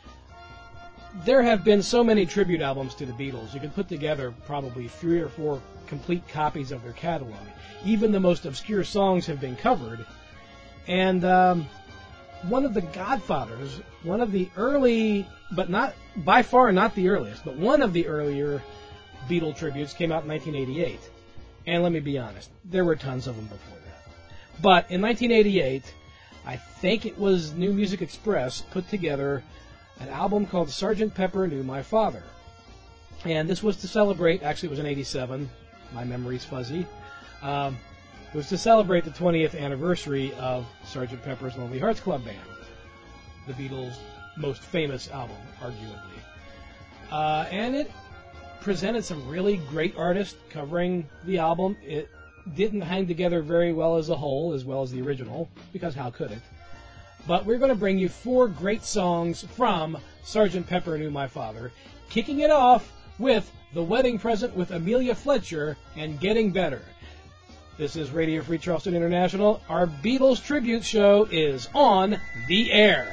There have been so many tribute albums to the Beatles. You could put together probably three or four complete copies of their catalog. Even the most obscure songs have been covered. And um, one of the godfathers, one of the early, but not by far not the earliest, but one of the earlier Beatle tributes came out in nineteen eighty-eight. And let me be honest, there were tons of them before that. But in nineteen eighty-eight, I think it was New Music Express put together an album called Sergeant Pepper Knew My Father. And this was to celebrate, actually it was in eighty-seven, my memory's fuzzy, um, it was to celebrate the twentieth anniversary of Sergeant Pepper's Lonely Hearts Club Band, the Beatles' most famous album, arguably. Uh, and it presented some really great artists covering the album. It didn't hang together very well as a whole, as well as the original, because how could it? But we're going to bring you four great songs from Sergeant Pepper Knew My Father, kicking it off with The Wedding Present with Amelia Fletcher and Getting Better. This is Radio Free Charleston International. Our Beatles tribute show is on the air.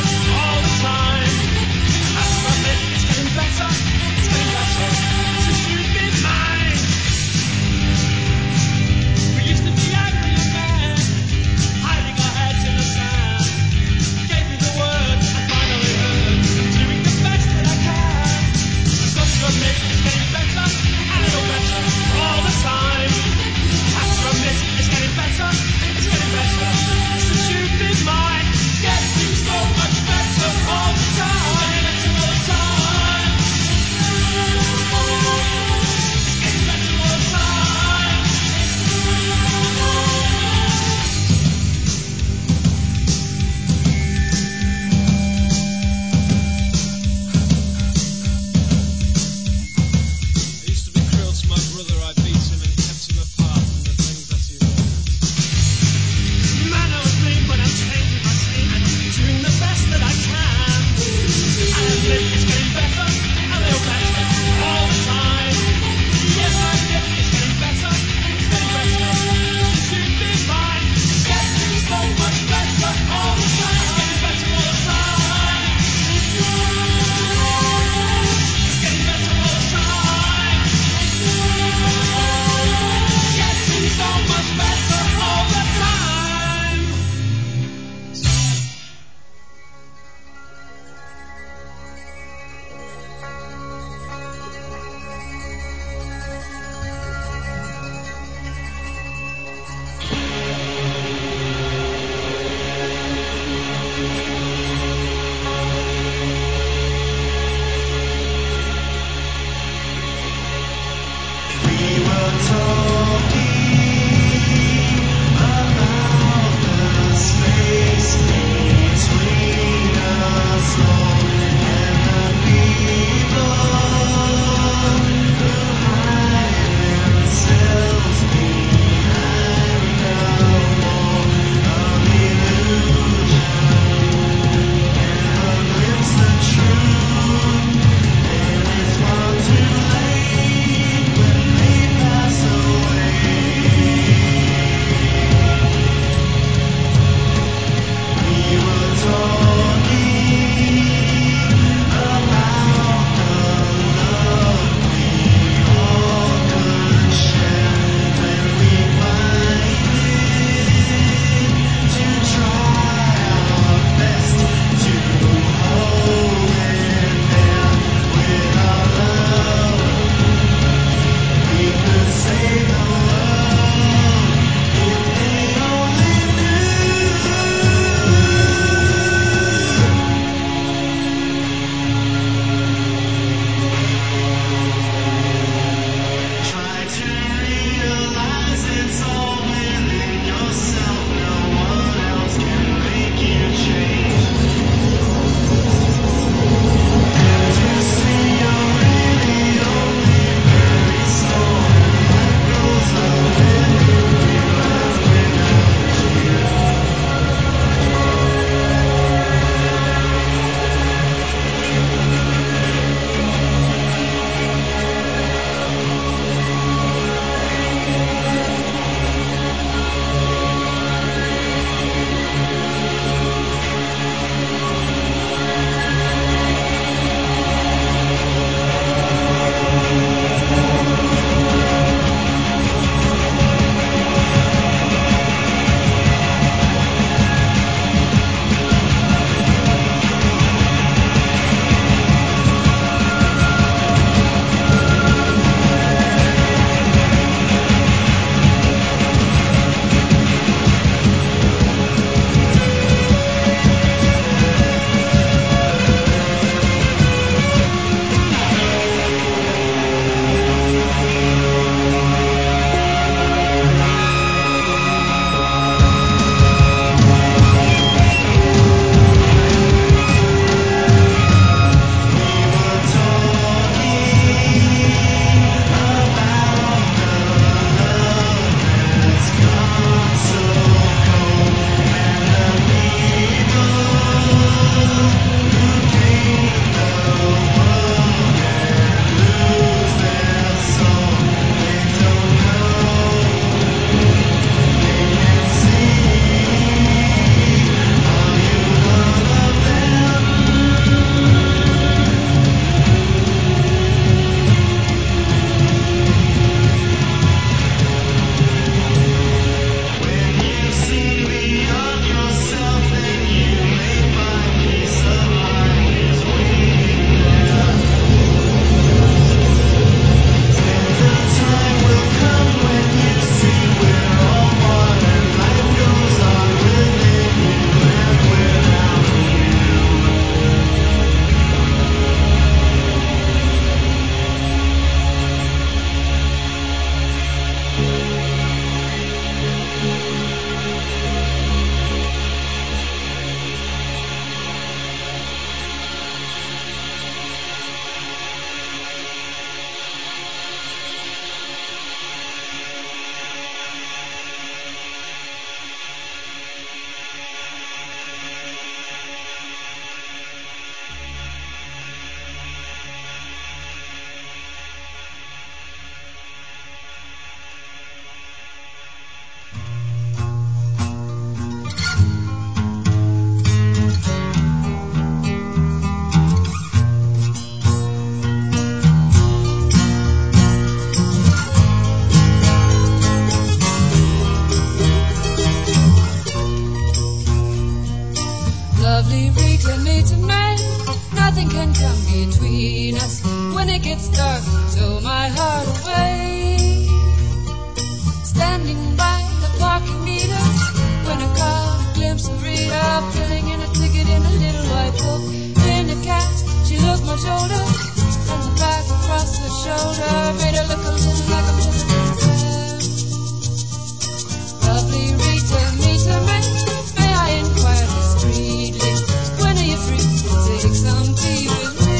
It's getting better, it's getting better. it gets dark, throw my heart away. Standing by the parking meter, when I caught a glimpse of Rita, filling in a ticket in a little white book. In a cab, she looked much older, and the bag across her shoulder made her look a little like a millionaire. Lovely Rita, meet her man. May I inquire discreetly, when are you free to take some tea with me?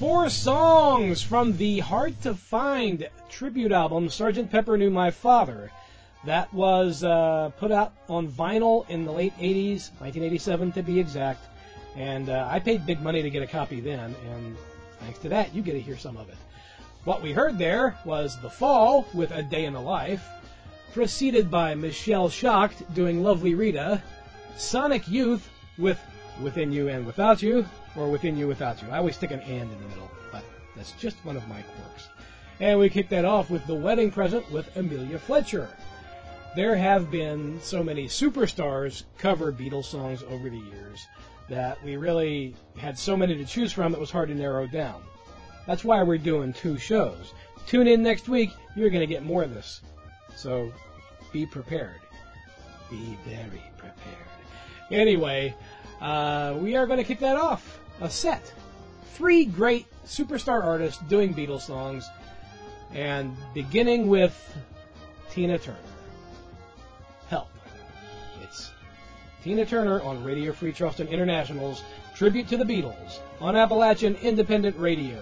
More songs from the Hard to Find tribute album, Sergeant Pepper Knew My Father. That was uh, put out on vinyl in the late eighties, nineteen eighty-seven to be exact. And uh, I paid big money to get a copy then, and thanks to that, you get to hear some of it. What we heard there was The Fall with A Day in the Life, preceded by Michelle Shocked doing Lovely Rita, Sonic Youth with Within You and Without You, or Within You Without You. I always stick an and in the middle, but that's just one of my quirks. And we kicked that off with The Wedding Present with Amelia Fletcher. There have been so many superstars cover Beatles songs over the years that we really had so many to choose from it was hard to narrow down. That's why we're doing two shows. Tune in next week, you're going to get more of this. So be prepared. Be very prepared. Anyway, uh, we are going to kick that off. A set. Three great superstar artists doing Beatles songs, and beginning with Tina Turner. Help. It's Tina Turner on Radio Free Charleston International's Tribute to the Beatles on Appalachian Independent Radio.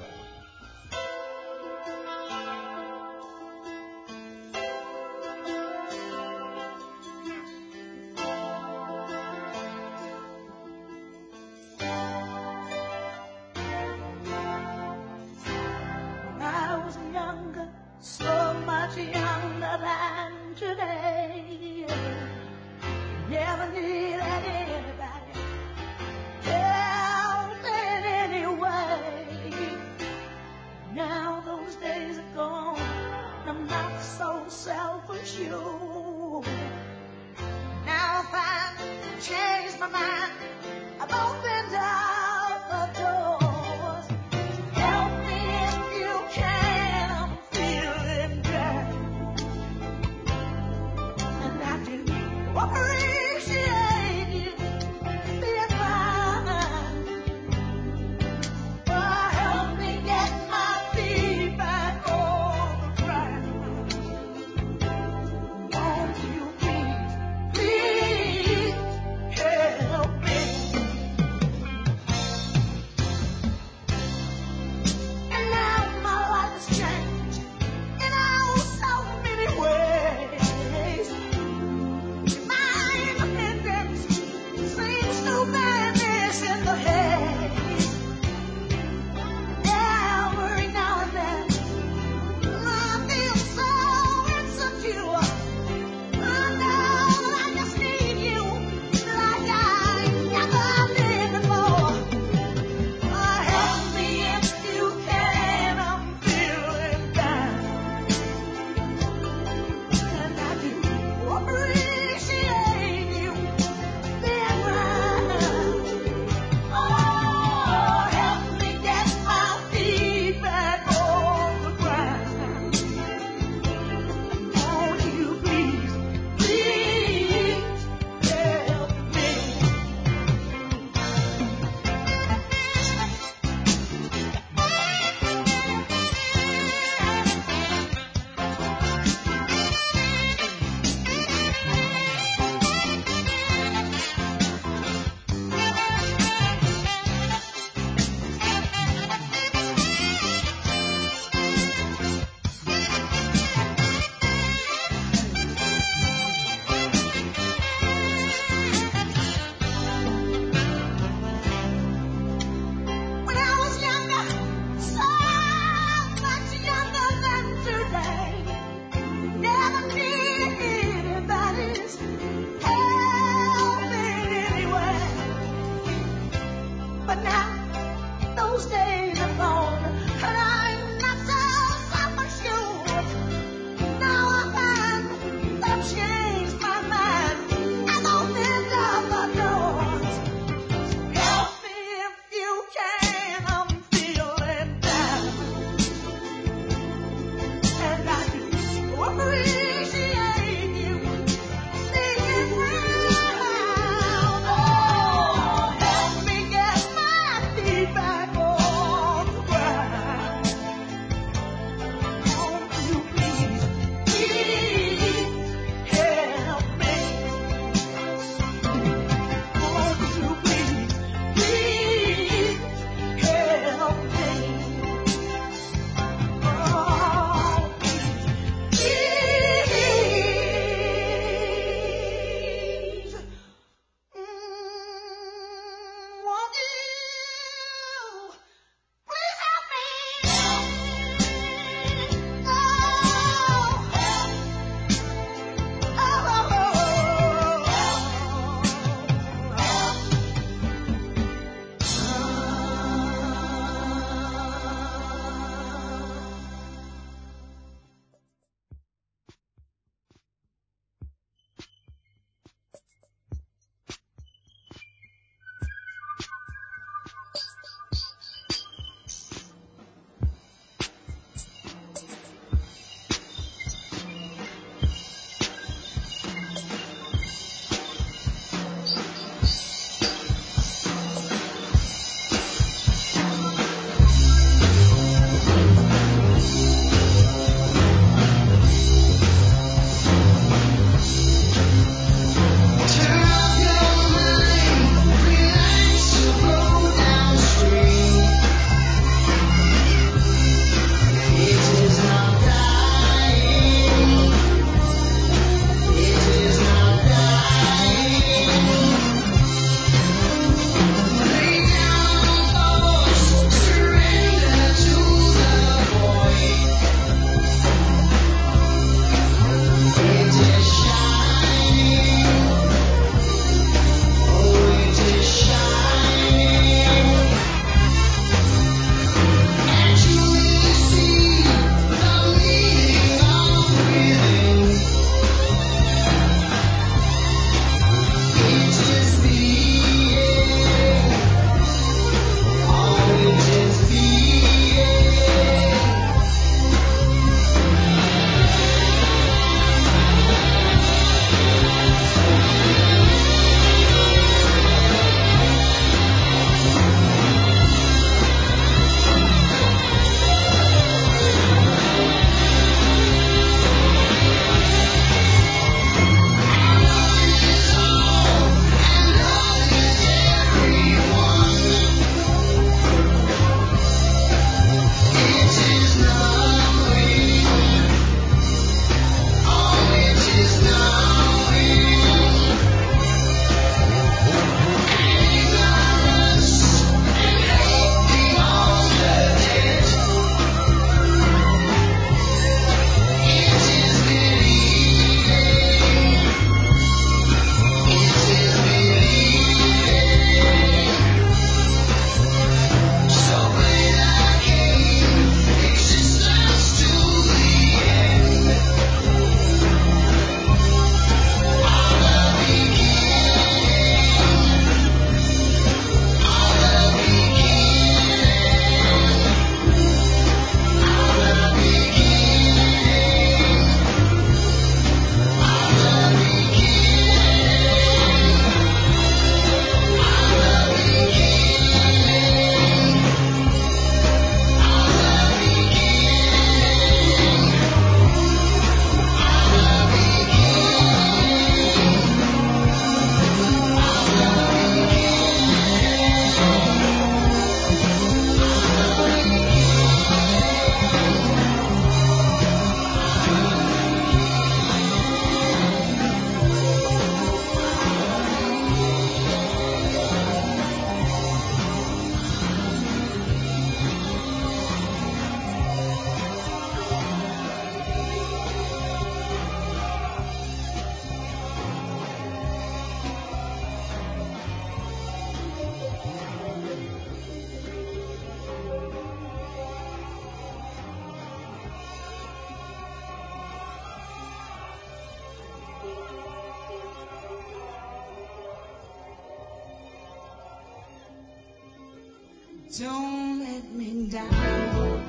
Don't let me down.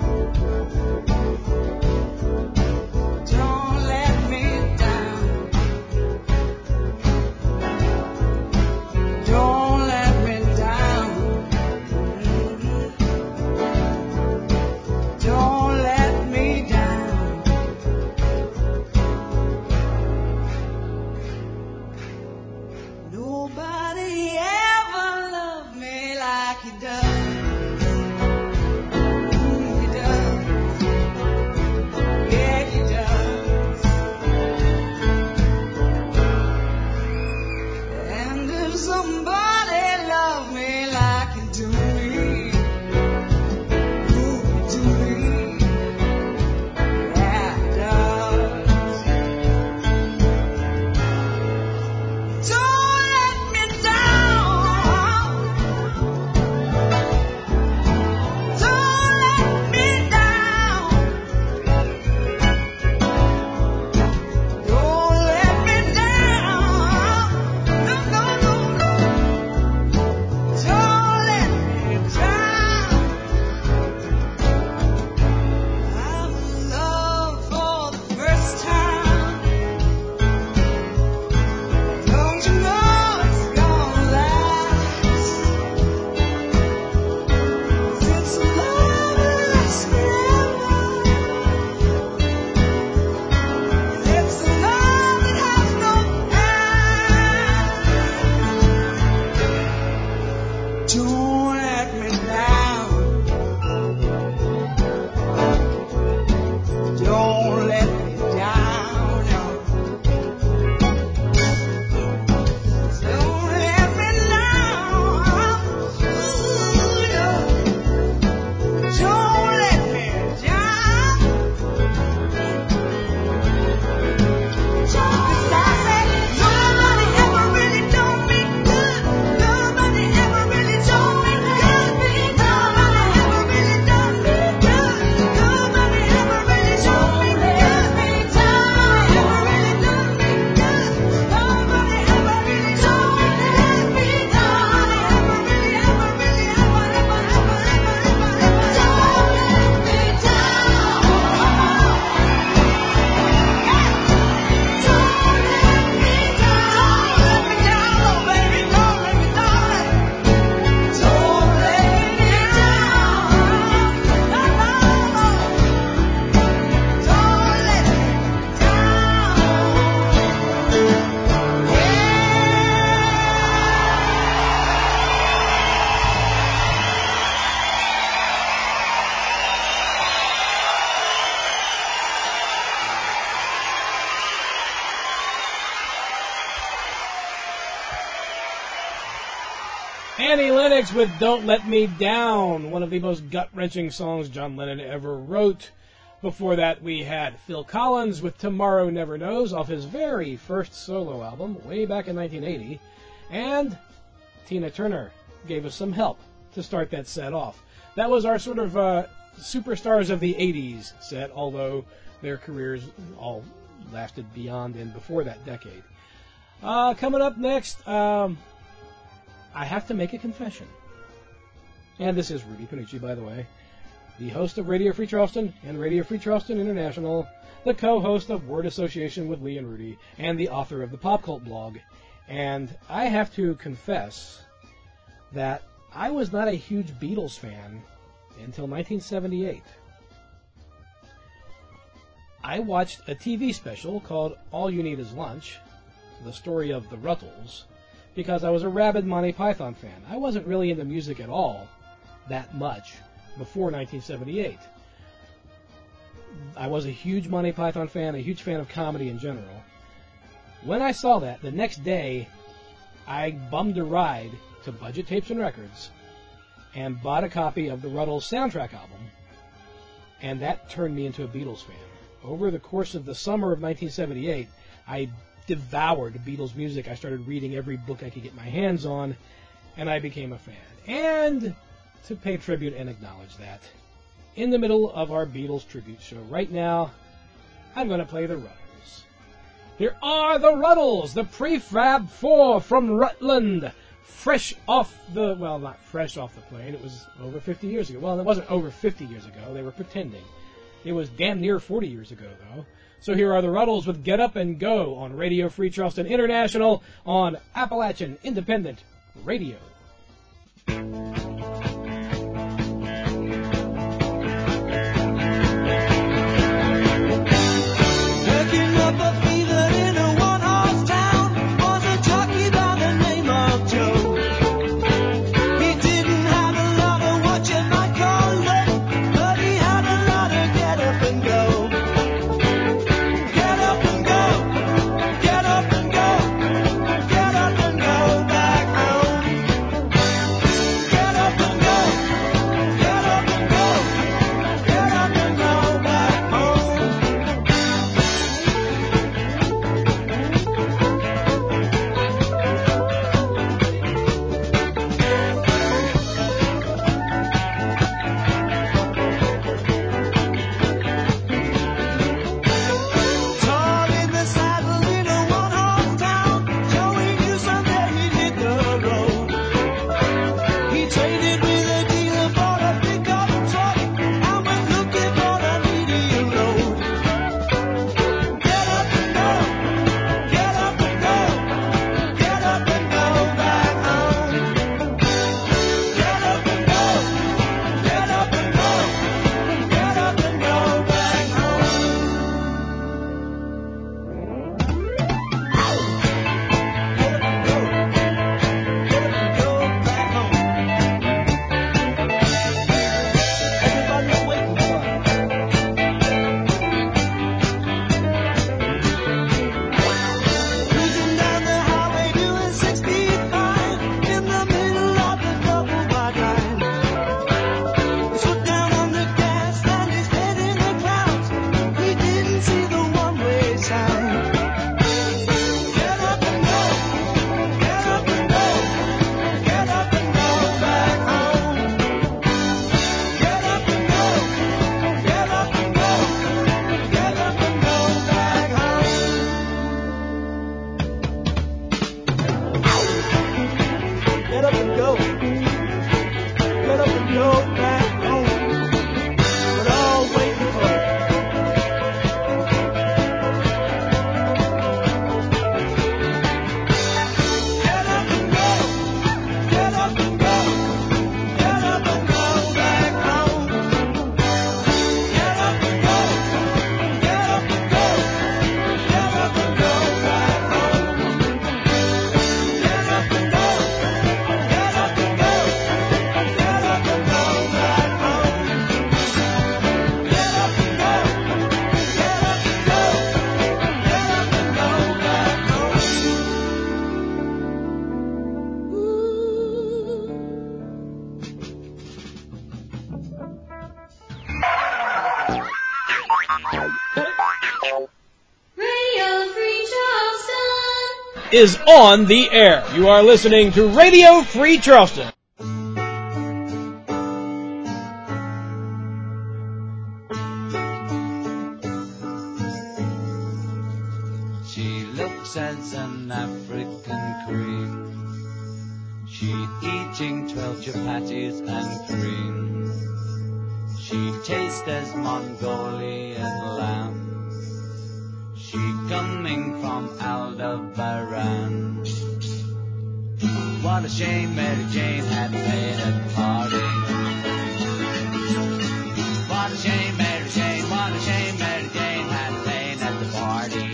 Don't let me down. Don't let me down. Don't let me down. Nobody ever loved me like he does. He does. Yeah, he does. And if somebody loved me like he do me, ooh, he do me. Yeah, he does. Don't let me down. Don't let me down. Don't let me down. No, no, no, no. Don't let me down. I'm in love for the first time. Don't you know it's gonna last? It's a love that lasts forever. It's a love that has no end. Don't let me down. Don't let me down. Don't let me down. Ooh, no. Don't let me down. Cause I said nobody ever really told me good. Nobody ever really told me good. Nobody ever really told me good. Nobody ever really told me good. Nobody ever really told me good. Nobody ever really told me good. Nobody ever really, ever really, ever, ever, ever, ever, ever, ever. Don't let me down. Don't let me down. Don't let me down, oh baby. Don't let me down. Don't let me down. No, no, no. Don't let me down. Annie Lennox with Don't Let Me Down, one of the most gut-wrenching songs John Lennon ever wrote. Before that, we had Phil Collins with Tomorrow Never Knows off his very first solo album, way back in nineteen eighty. And Tina Turner gave us some help to start that set off. That was our sort of uh, superstars of the eighties set, although their careers all lasted beyond and before that decade. Uh, coming up next, um, I have to make a confession. And this is Rudy Panucci, by the way, the host of Radio Free Charleston and Radio Free Charleston International, the co-host of Word Association with Lee and Rudy, and the author of the Pop Cult blog. And I have to confess that I was not a huge Beatles fan until nineteen seventy-eight. I watched a T V special called All You Need Is Lunch, the story of the Rutles, because I was a rabid Monty Python fan. I wasn't really into music at all that much before nineteen seventy-eight. I was a huge Monty Python fan, a huge fan of comedy in general. When I saw that, the next day, I bummed a ride to Budget Tapes and Records and bought a copy of the Rutles soundtrack album, and that turned me into a Beatles fan. Over the course of the summer of nineteen seventy-eight, I devoured Beatles music. I started reading every book I could get my hands on, and I became a fan. And to pay tribute and acknowledge that, in the middle of our Beatles tribute show right now, I'm going to play the Rutles. Here are the Rutles, the Prefab Four from Rutland, fresh off the, well, not fresh off the plane. It was over fifty years ago. Well, it wasn't over fifty years ago. They were pretending. It was damn near forty years ago, though. So here are the Ruddles with Get Up and Go on Radio Free Charleston International on Appalachian Independent Radio. Is on the air. You are listening to Radio Free Charleston. She looks as an African cream. She eating twelve chapatis and cream. She tastes as Mongolian lamb. She coming from Aldebaran. What a shame Mary Jane had made a party. What a shame Mary Jane, what a shame Mary Jane had made at the party.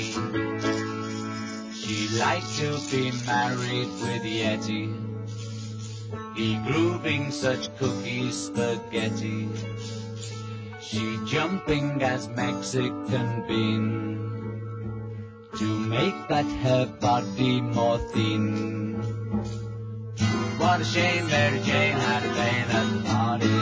She liked to be married with Yeti. He grooving such cookie spaghetti. She jumping as Mexican bean. To make that her body more thin. What a shame Mary Jane had a pain at the party.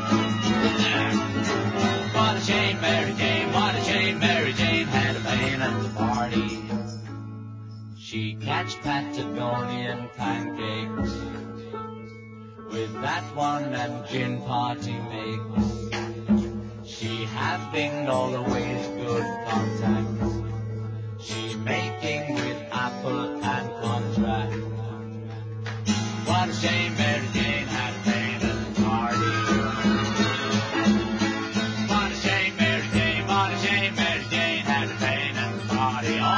What a shame Mary Jane, what a shame Mary Jane had a pain at the party. She catch Patagonian pancakes with that one and gin party makes. She having always good contacts. She making with Apple and contract.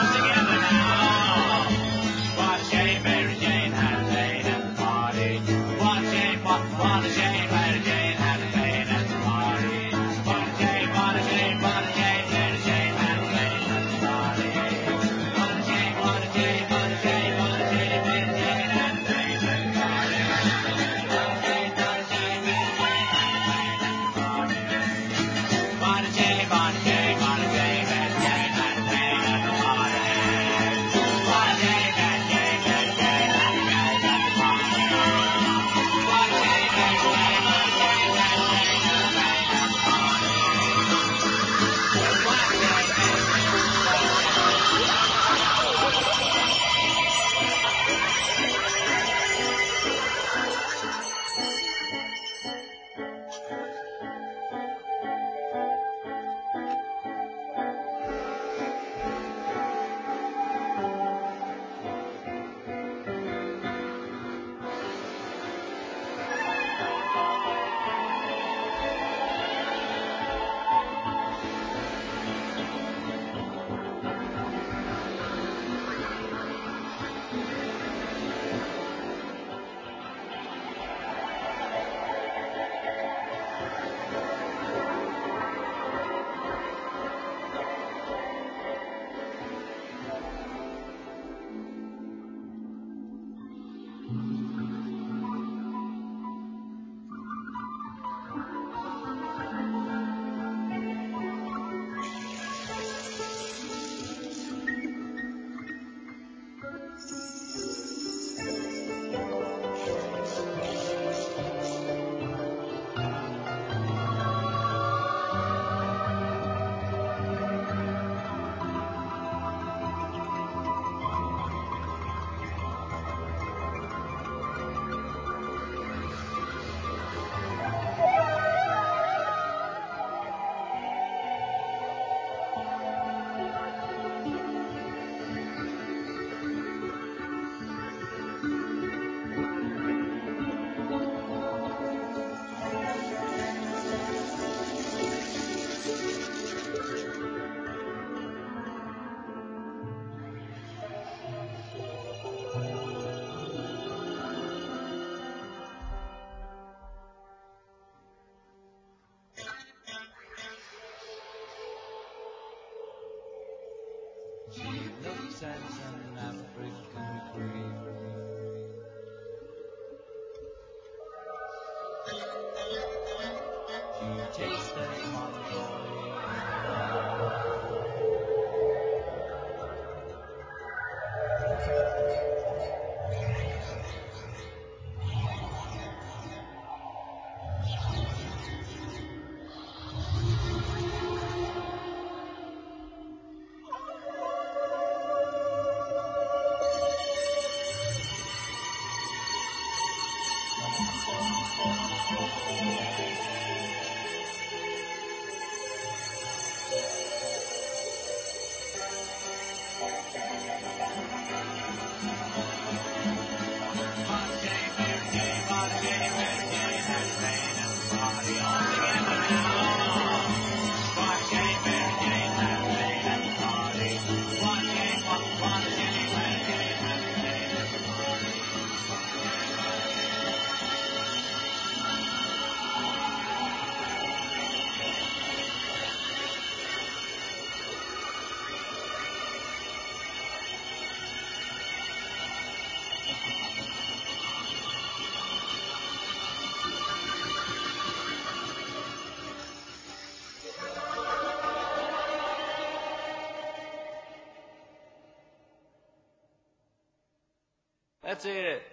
That's it.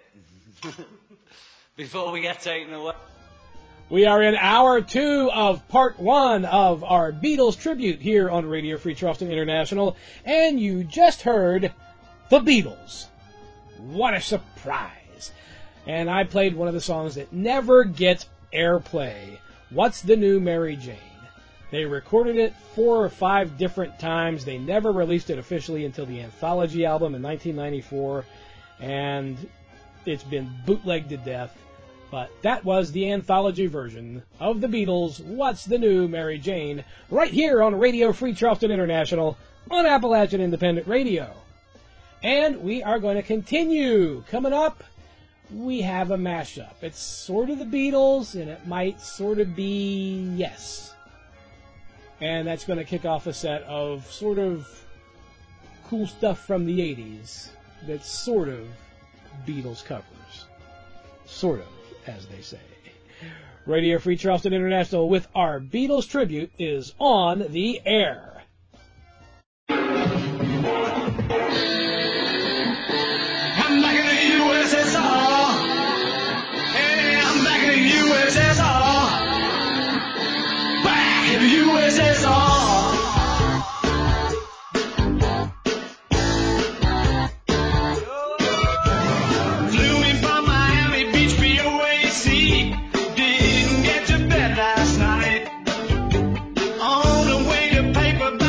Before we get taken away. We are in hour two of part one of our Beatles tribute here on Radio Free Charleston International, and you just heard the Beatles. What a surprise. And I played one of the songs that never gets airplay. What's the New Mary Jane? They recorded it four or five different times. They never released it officially until the Anthology album in nineteen ninety-four, and it's been bootlegged to death. But that was the Anthology version of the Beatles' What's the New Mary Jane, right here on Radio Free Charleston International, on Appalachian Independent Radio. And we are going to continue. Coming up, we have a mashup. It's sort of the Beatles, and it might sort of be Yes. And that's going to kick off a set of sort of cool stuff from the eighties that's sort of Beatles covers. Sort of, as they say. Radio Free Charleston International with our Beatles tribute is on the air. I'm back in the U S S R. Hey, I'm back in the U S S R. Back in the U S S R. Flew in from Miami Beach, B O A C. Didn't get to bed last night. On the way to paper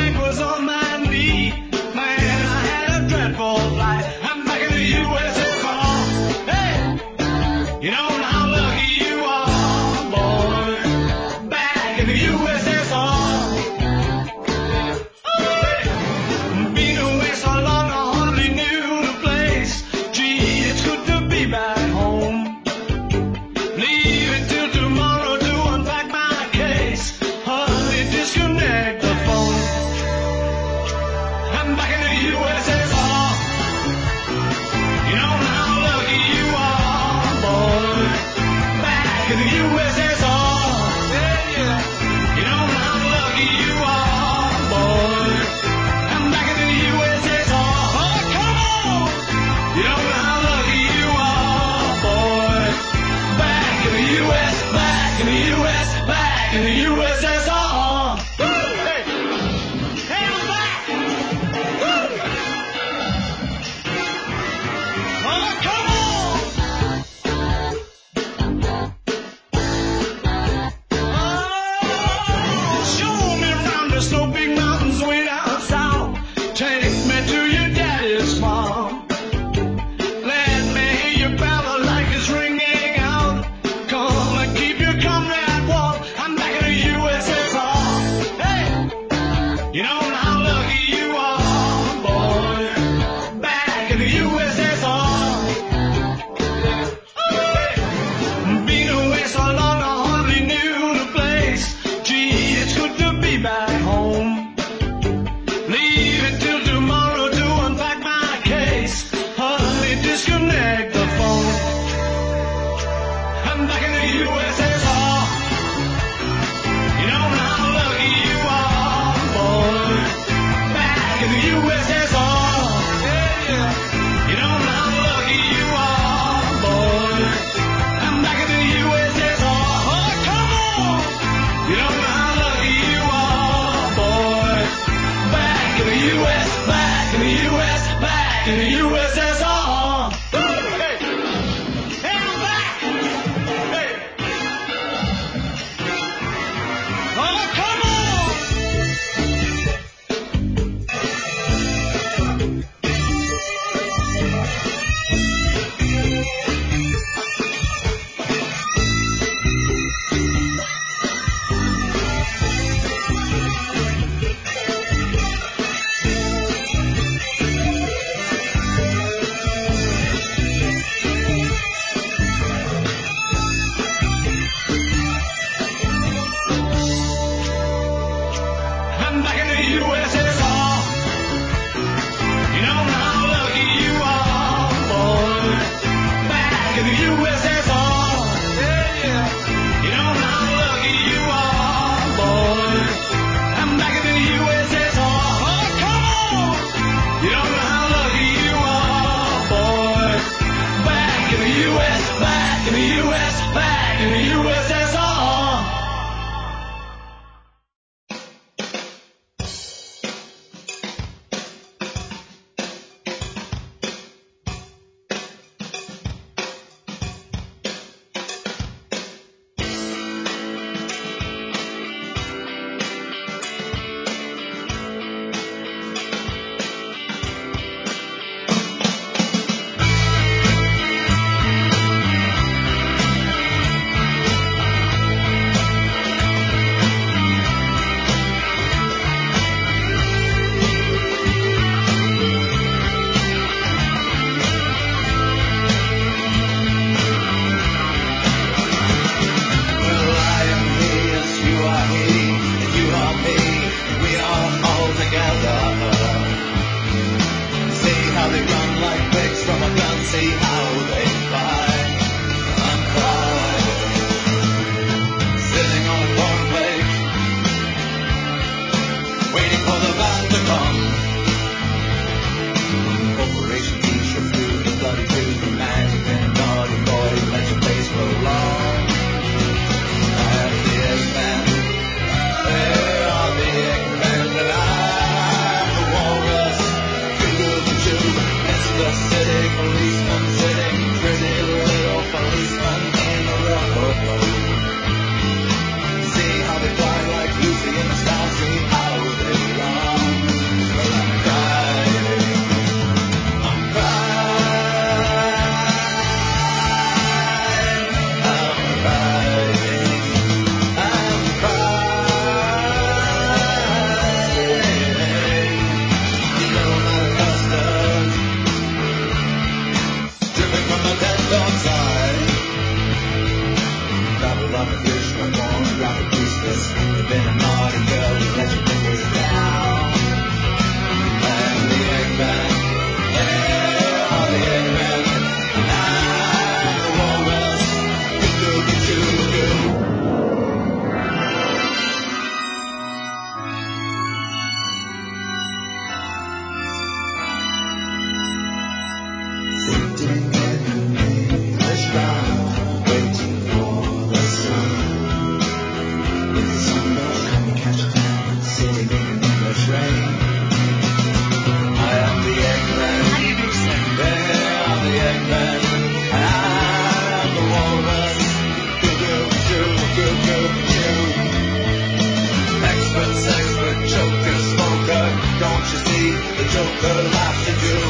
other lives to do.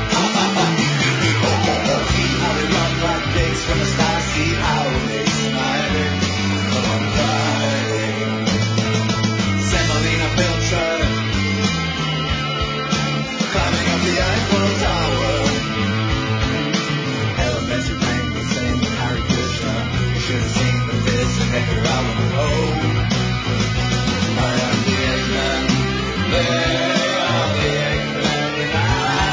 How we run like pigs from the sky, see how they smiling on Friday. Semolina filter, climbing up the Eiffel Tower. Elementary brain was saying to Harry Kushner, you should have seen the fist and Edgar Allan Poe. I am the Eggman, they are the Eggman, and I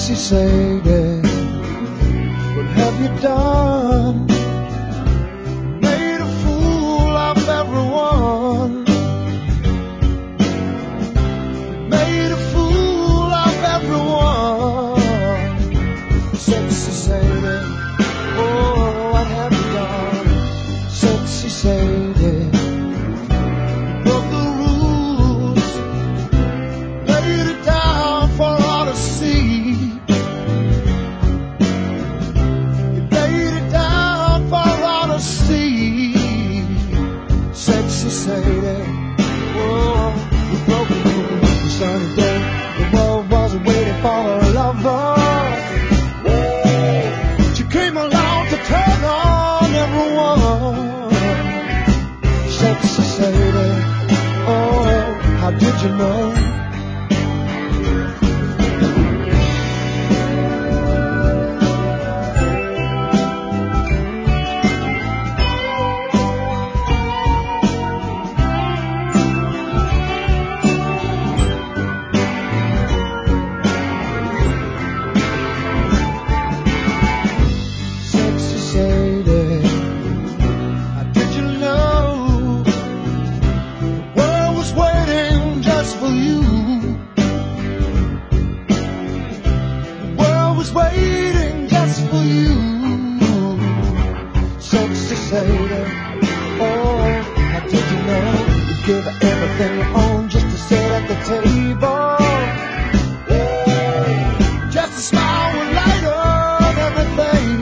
Sexy Sadie, what have you done? Made a fool of everyone. Made a fool of everyone. Sexy Sadie, oh, what have you done? Sexy Sadie, broke the rules, laid it down for all to see. You laid it down for all to see. Sexy Sadie, oh, you broke the rules. The sunny day, the world wasn't waiting for a lover. She came along to turn on everyone. Sexy Sadie, oh, how did you know? Sexy Sadie, how did you know? The world was waiting just for you. The world was waiting just for you. Sexy Sadie, oh, how did you know? You gave her everything you own just to sit at the table. Just a smile would light up everything.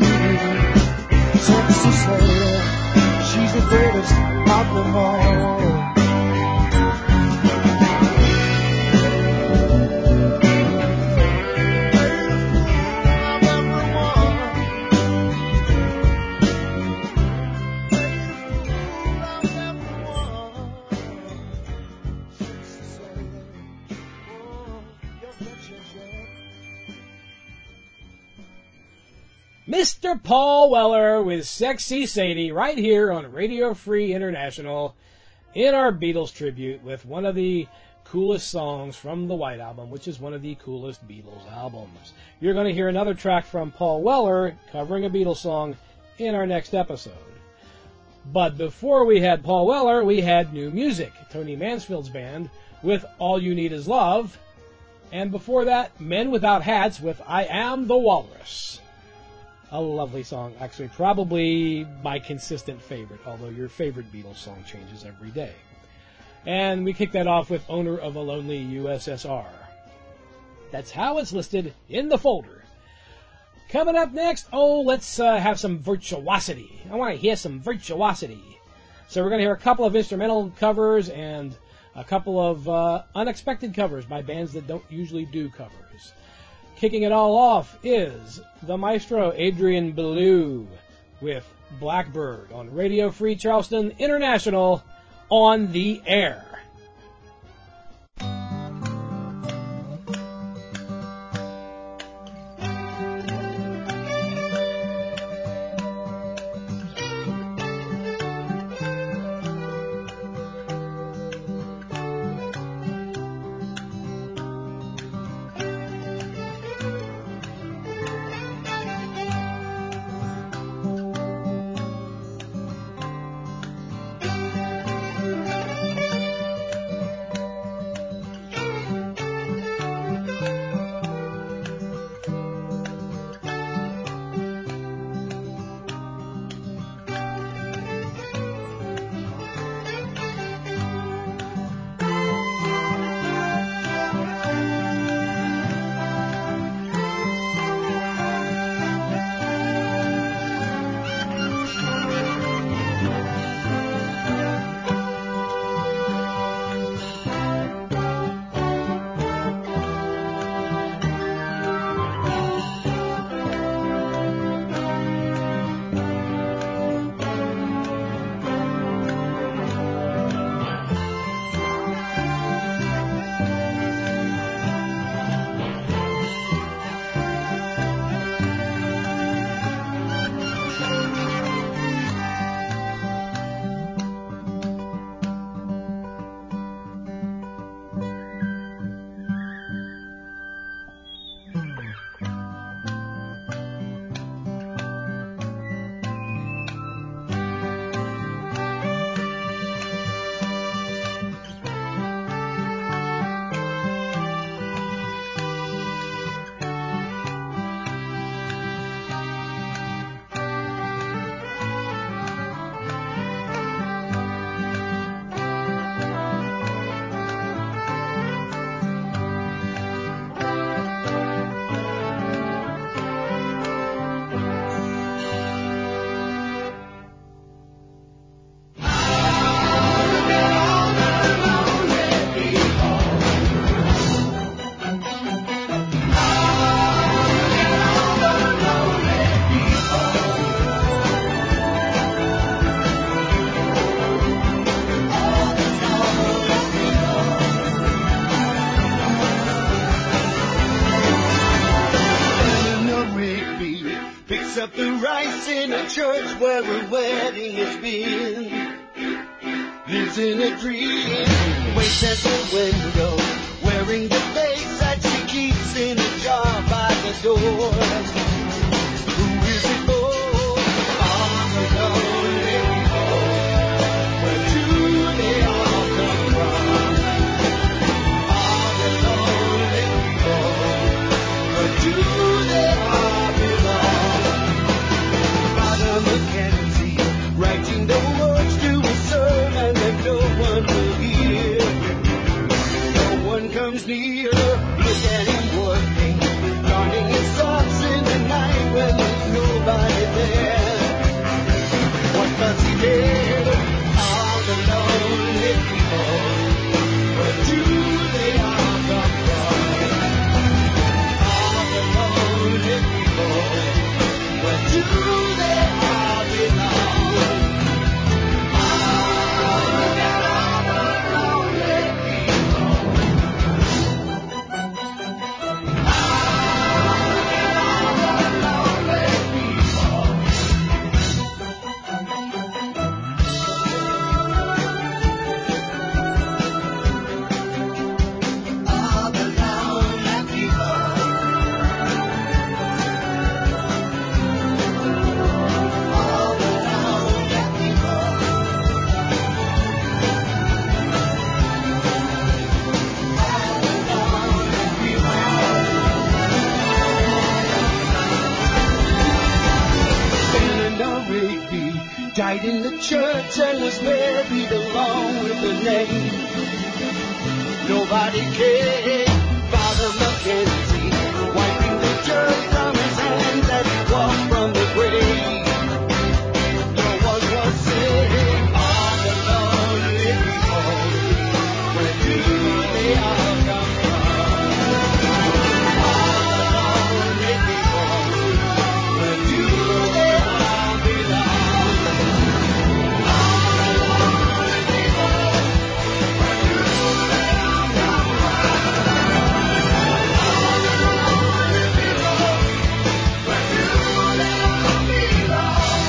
Sexy Sadie, she's the greatest of them all. Mister Paul Weller with Sexy Sadie right here on Radio Free International in our Beatles tribute with one of the coolest songs from the White Album, which is one of the coolest Beatles albums. You're going to hear another track from Paul Weller covering a Beatles song in our next episode. But before we had Paul Weller, we had new music. Tony Mansfield's band with All You Need Is Love. And before that, Men Without Hats with I Am the Walrus. A lovely song, actually probably my consistent favorite, although your favorite Beatles song changes every day. And we kick that off with Owner of a Lonely U S S R. That's how it's listed in the folder. Coming up next, oh, let's uh, have some virtuosity. I want to hear some virtuosity. So we're going to hear a couple of instrumental covers and a couple of uh, unexpected covers by bands that don't usually do covers. Kicking it all off is the maestro Adrian Belew with Blackbird on Radio Free Charleston International on the air. picks up the rice in a church where a wedding has been. Lives in a dream, waits at the window, wearing the face that she keeps in a jar by the door. Who is it for? All the lonely people. Where do they all come from? All the lonely people. Where do they all belong? Father Mackenzie, writing the words to a sermon that no one will hear. No one comes near. Look at him working, darning his socks in the night when there's nobody there. What does he care? All the lonely people. Where do they all come from? All the lonely people. Where do they all belong? Look at all the lonely people. All the lonely people. All the lonely people. Eleanor Rigby died in the church and was buried along with her name. Nobody cared. Father Mackenzie, wiping the dirt from his hands as he walked from the grave. No one was saying, all the lonely people. Where do they all come from? All the lonely people. Where do they all belong? All the lonely people. Where do they all come from? All the lonely people. Where do they all belong?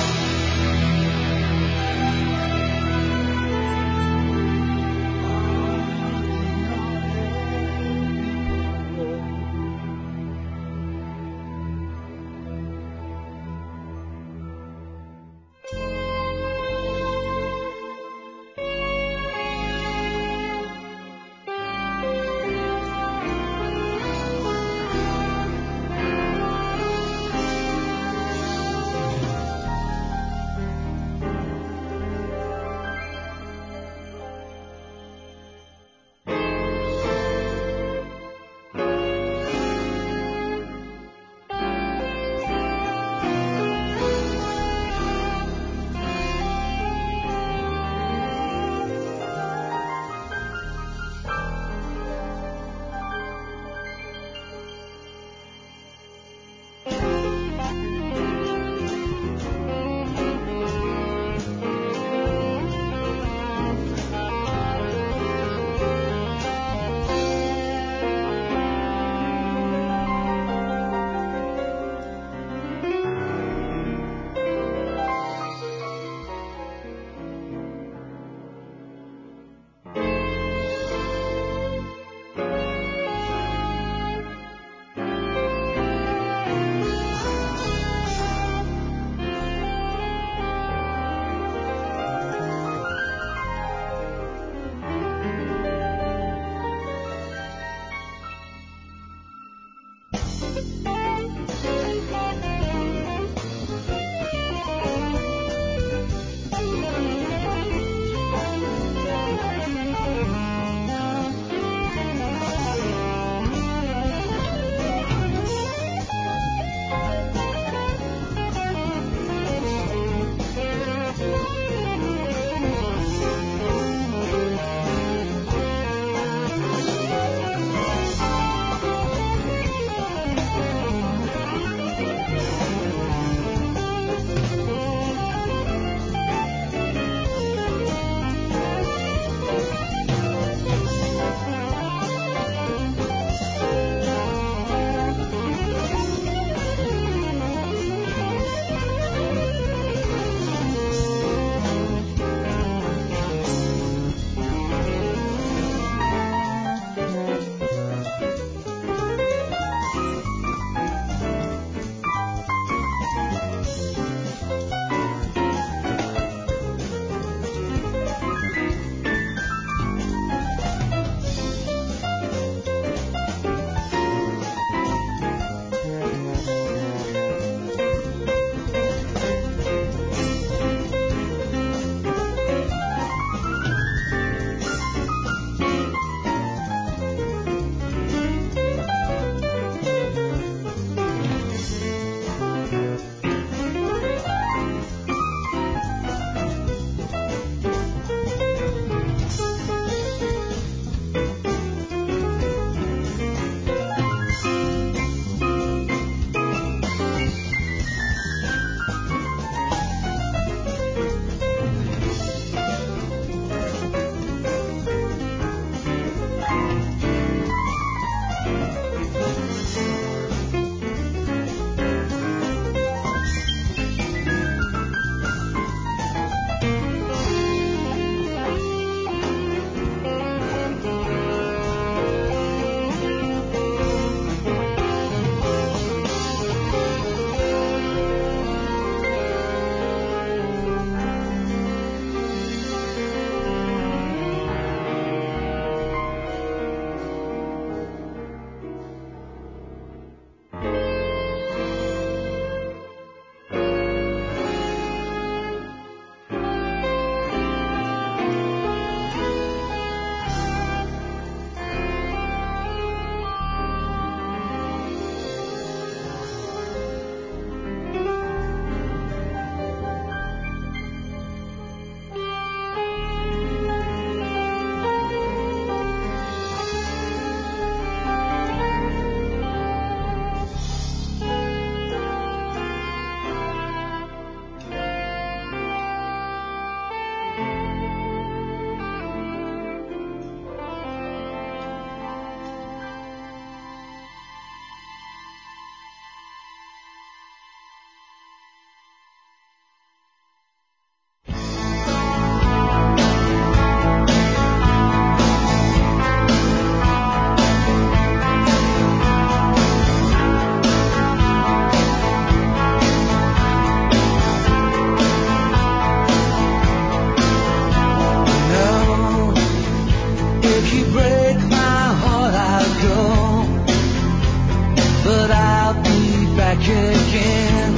back again.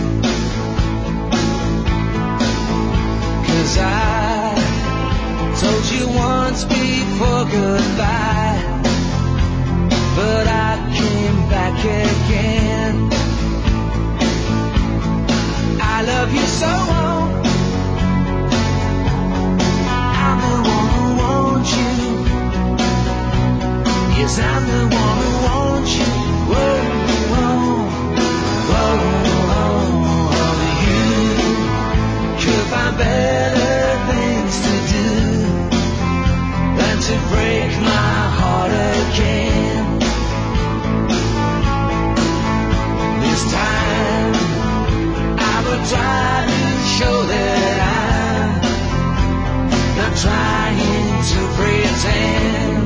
'Cause I told you once before goodbye, but I came back again. I love you so. I'm the one who wants you. Yes, I'm the one who wants you. Whoa, whoa, whoa, whoa. You could find better things to do than to break my heart again. This time I will try to show that I'm not trying to pretend.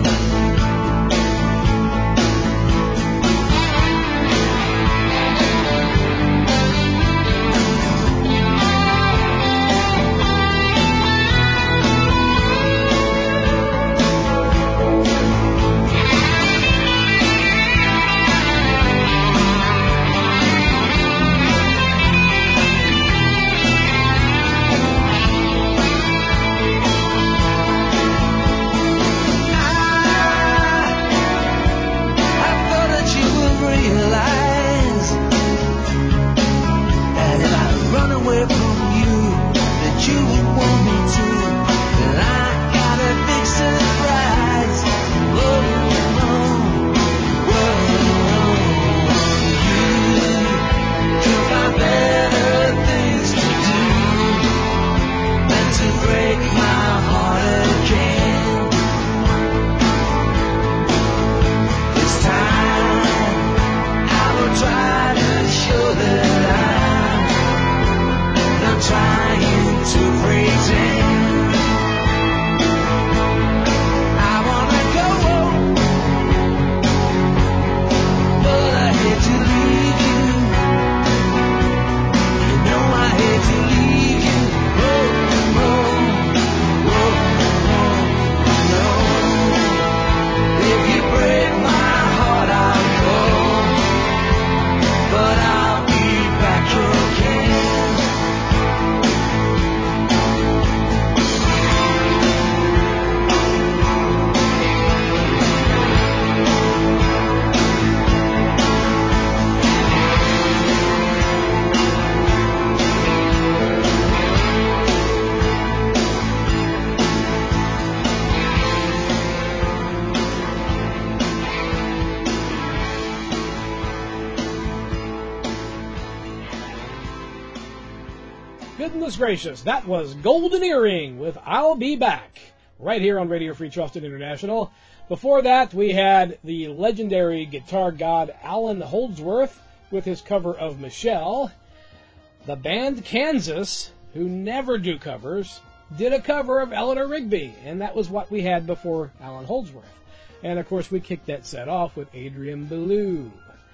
Goodness gracious, that was Golden Earring with I'll Be Back, right here on Radio Free Charleston International. Before that, we had the legendary guitar god Alan Holdsworth with his cover of Michelle. The band Kansas, who never do covers, did a cover of Eleanor Rigby, and that was what we had before Alan Holdsworth. And of course, we kicked that set off with Adrian Belew.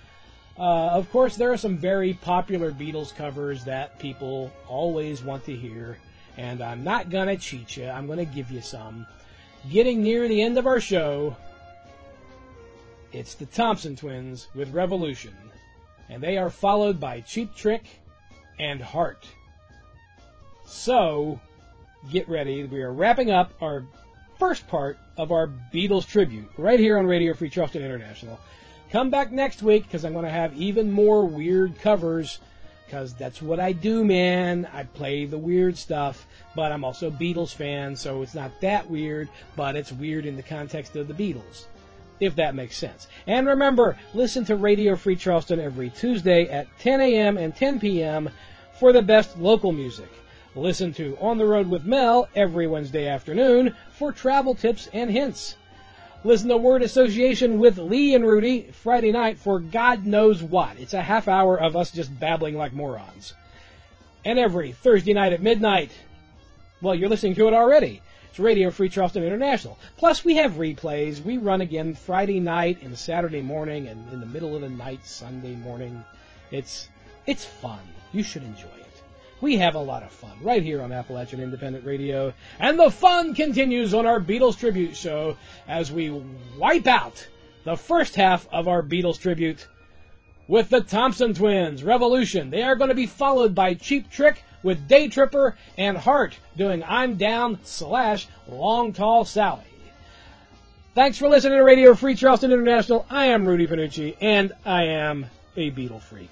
Uh, of course, there are some very popular Beatles covers that people always want to hear, and I'm not going to cheat you. I'm going to give you some. Getting near the end of our show, it's the Thompson Twins with Revolution, and they are followed by Cheap Trick and Heart. So, get ready. We are wrapping up our first part of our Beatles tribute right here on Radio Free Charleston International. Come back next week, because I'm going to have even more weird covers, because that's what I do, man. I play the weird stuff, but I'm also a Beatles fan, so it's not that weird, but it's weird in the context of the Beatles, if that makes sense. And remember, listen to Radio Free Charleston every Tuesday at ten a.m. and ten p.m. for the best local music. Listen to On the Road with Mel every Wednesday afternoon for travel tips and hints. Listen to Word Association with Lee and Rudy Friday night for God knows what. It's a half hour of us just babbling like morons. And every Thursday night at midnight, well, you're listening to it already. It's Radio Free Charleston International. Plus, we have replays. We run again Friday night and Saturday morning and in the middle of the night Sunday morning. It's it's fun. You should enjoy it. We have a lot of fun right here on Appalachian Independent Radio. And the fun continues on our Beatles Tribute show as we wipe out the first half of our Beatles Tribute with the Thompson Twins, Revolution. They are going to be followed by Cheap Trick with Day Tripper and Hart doing I'm Down slash Long Tall Sally. Thanks for listening to Radio Free Charleston International. I am Rudy Panucci, and I am a Beatle freak.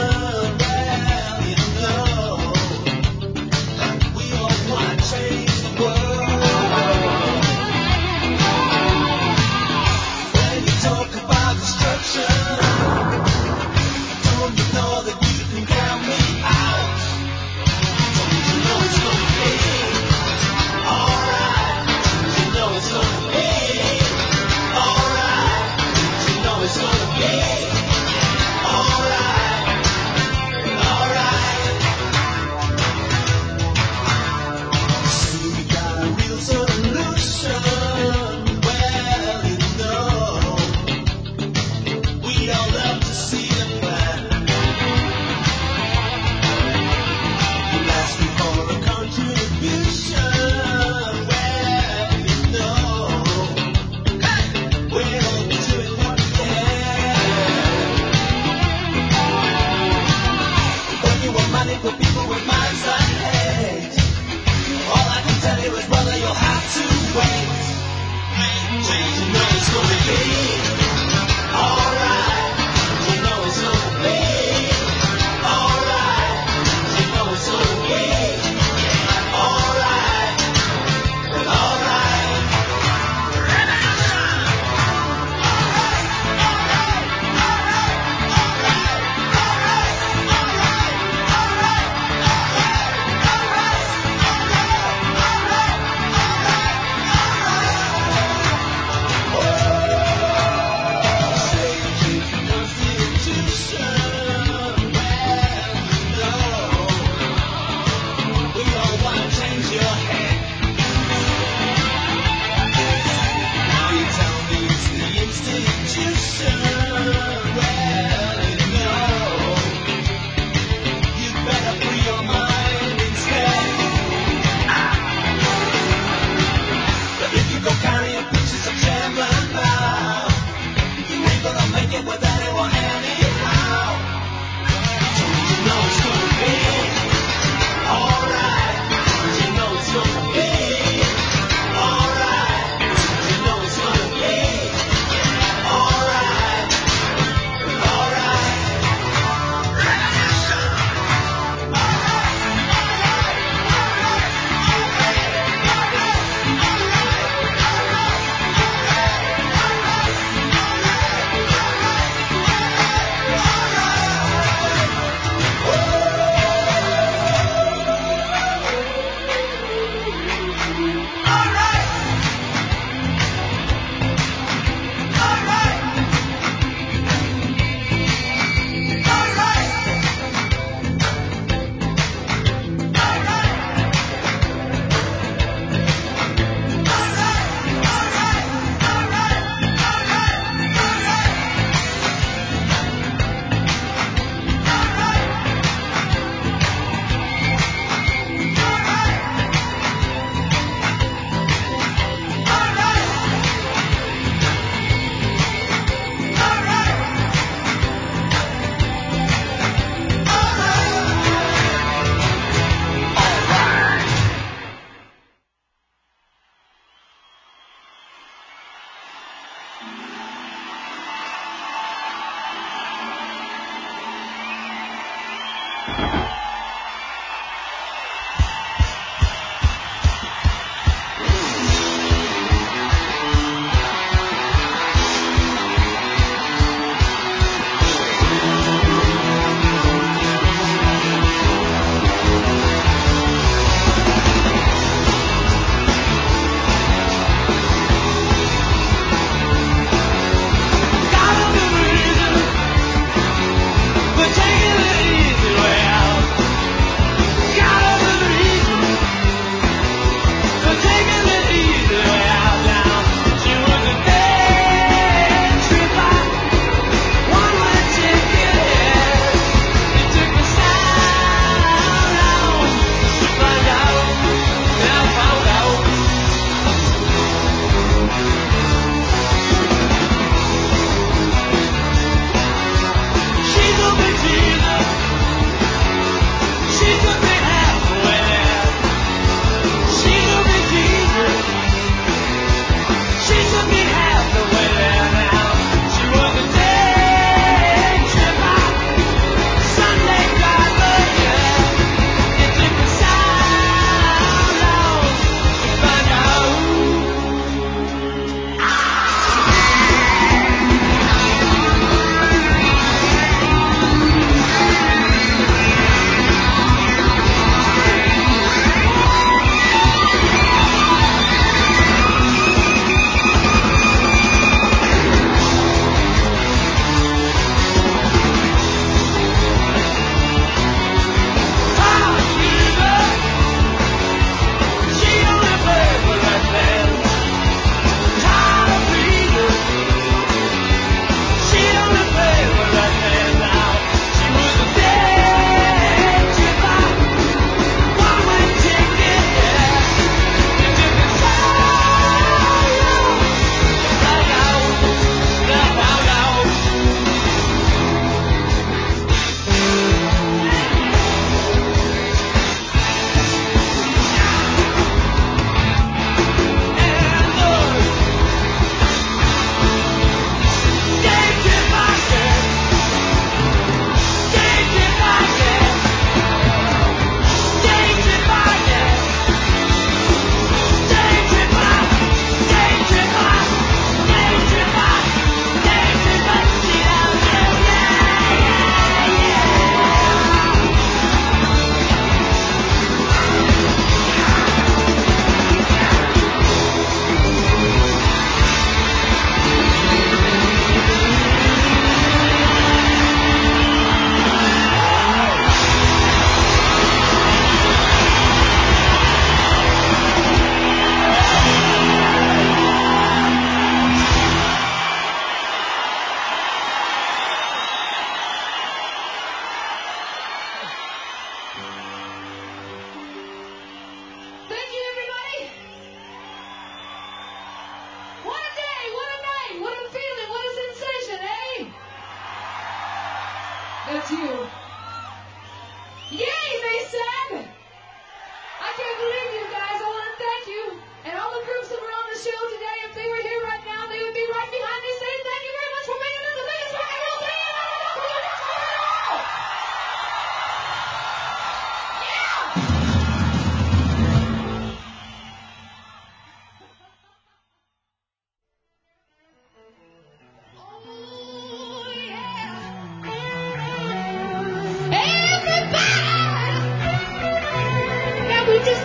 Change the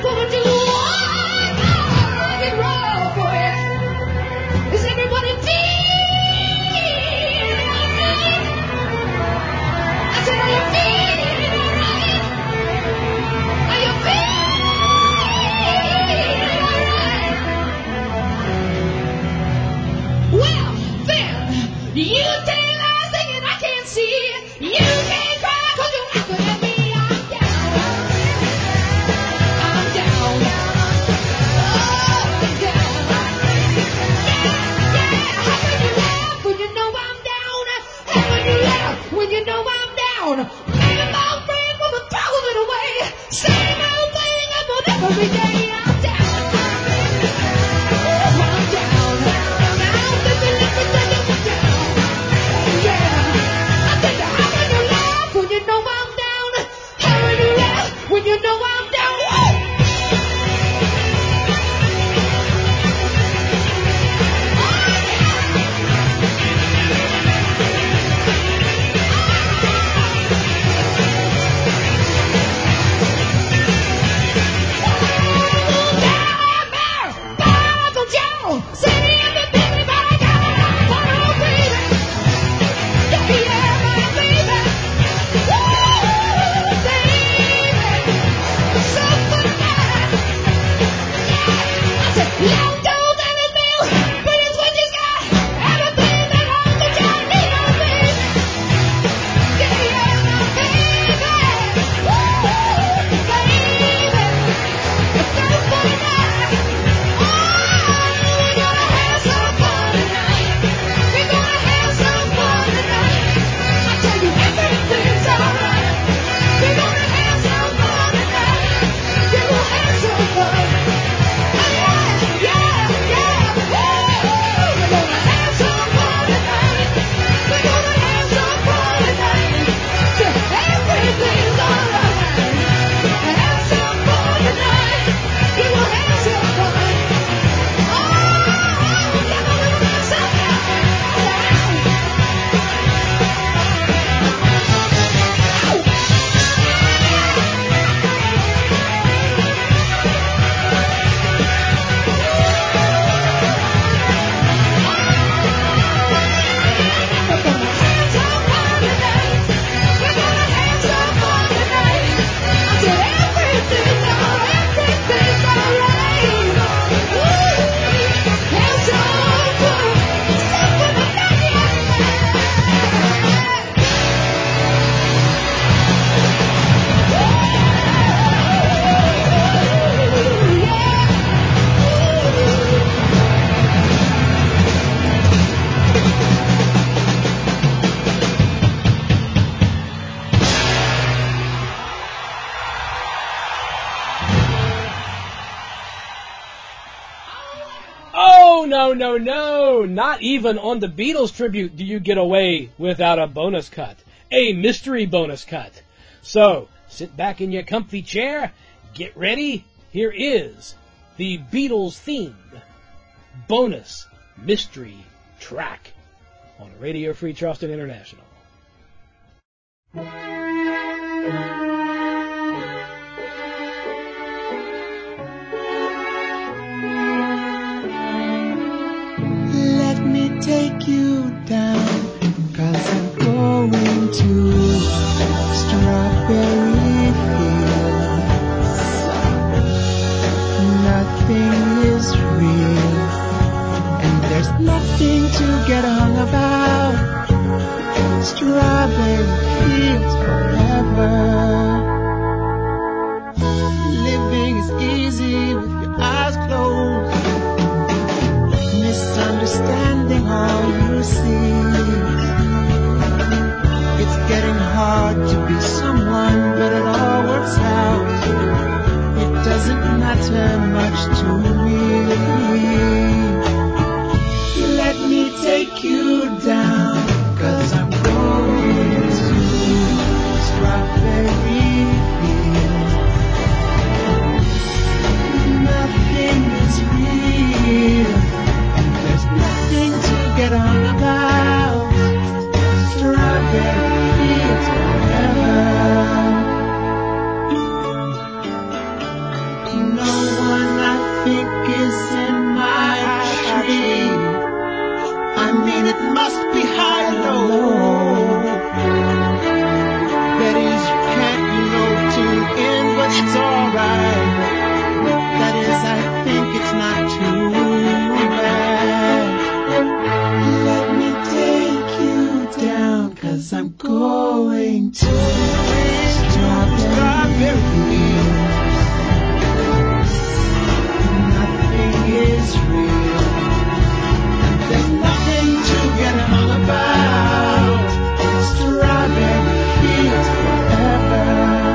gonna do one more rock and roll for you. Is everybody feeling alright? I said, are you feeling alright? Are you feeling alright? Well, then, you say lies thinking I can't see. You can't cry 'cause you're laughing at me. I'm down. I'm down. Oh, I'm down. Yeah, yeah. How can you laugh when you know I'm down? How can you laugh when you know I'm down? Maybe my friend will throw it away. Same old thing about every day. I'm down. Oh, I'm down. Now, baby, let me tell you I'm down. Yeah. I think how can you laugh when you know I'm down? How can you laugh when you know I'm down? Woo! No, no, no, not even on the Beatles tribute do you get away without a bonus cut, a mystery bonus cut. So, sit back in your comfy chair, get ready, here is the Beatles-themed bonus mystery track on Radio Free Charleston International. Take you down, 'cause I'm going to Strawberry Fields. Nothing is real, and there's nothing to get hung about. Strawberry Fields forever. Living is easy with your eyes closed. Misunderstanding all you see. It's getting hard to be someone, but it all works out. It doesn't matter much to me. Let me take you down, 'cause I'm going to Strawberry Fields. Nothing is real, there's nothing to get on about. Strawberry Fields forever. think is in my tree. I mean, it must be high and low. Betty's you can't, you know, tune in, but it's alright. That is, I think it's not too bad. Let me take you down, 'cause I'm going to strawberry fields. Nothing is real. There's nothing to get hung about. Strawberry fields forever.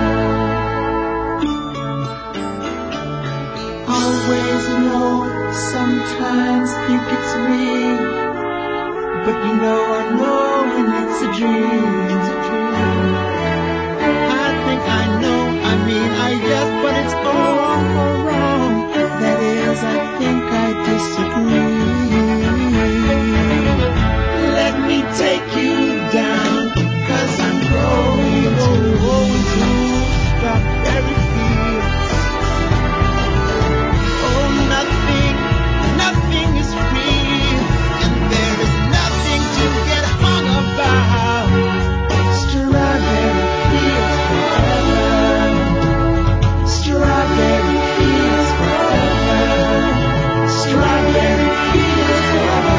Always know, sometimes think it's me. But you know I know when it's a dream. I think I know, I mean I guess, but it's all wrong. That is, I think I disagree. Let me take you down, 'cause I'm going to strawberry fields. Oh, nothing, nothing is free, and there is nothing to get hung about. Strawberry fields forever. Strawberry fields forever. Strawberry fields forever.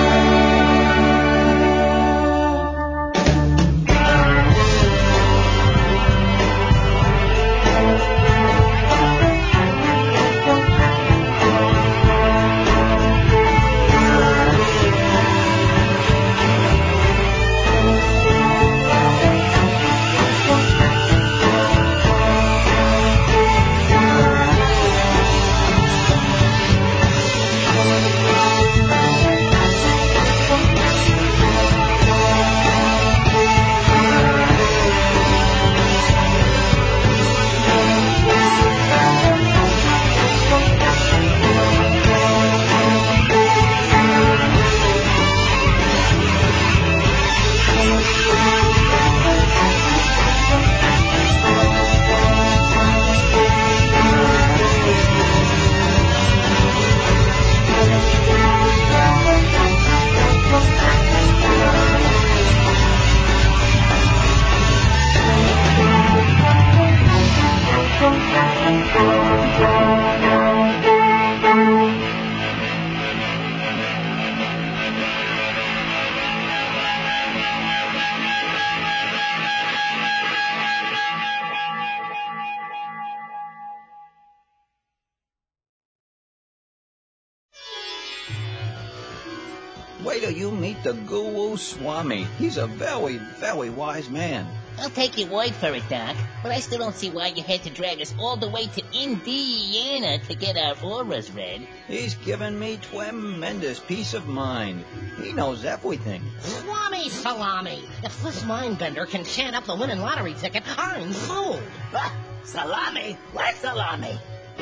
Wait till you meet the Guru Swami. He's a very, very wise man. I'll take your word for it, Doc, but I still don't see why you had to drag us all the way to Indiana to get our auras read. He's given me tremendous peace of mind. He knows everything. Swami salami! If this mindbender can chant up the winning lottery ticket, I'm sold. Salami? What salami?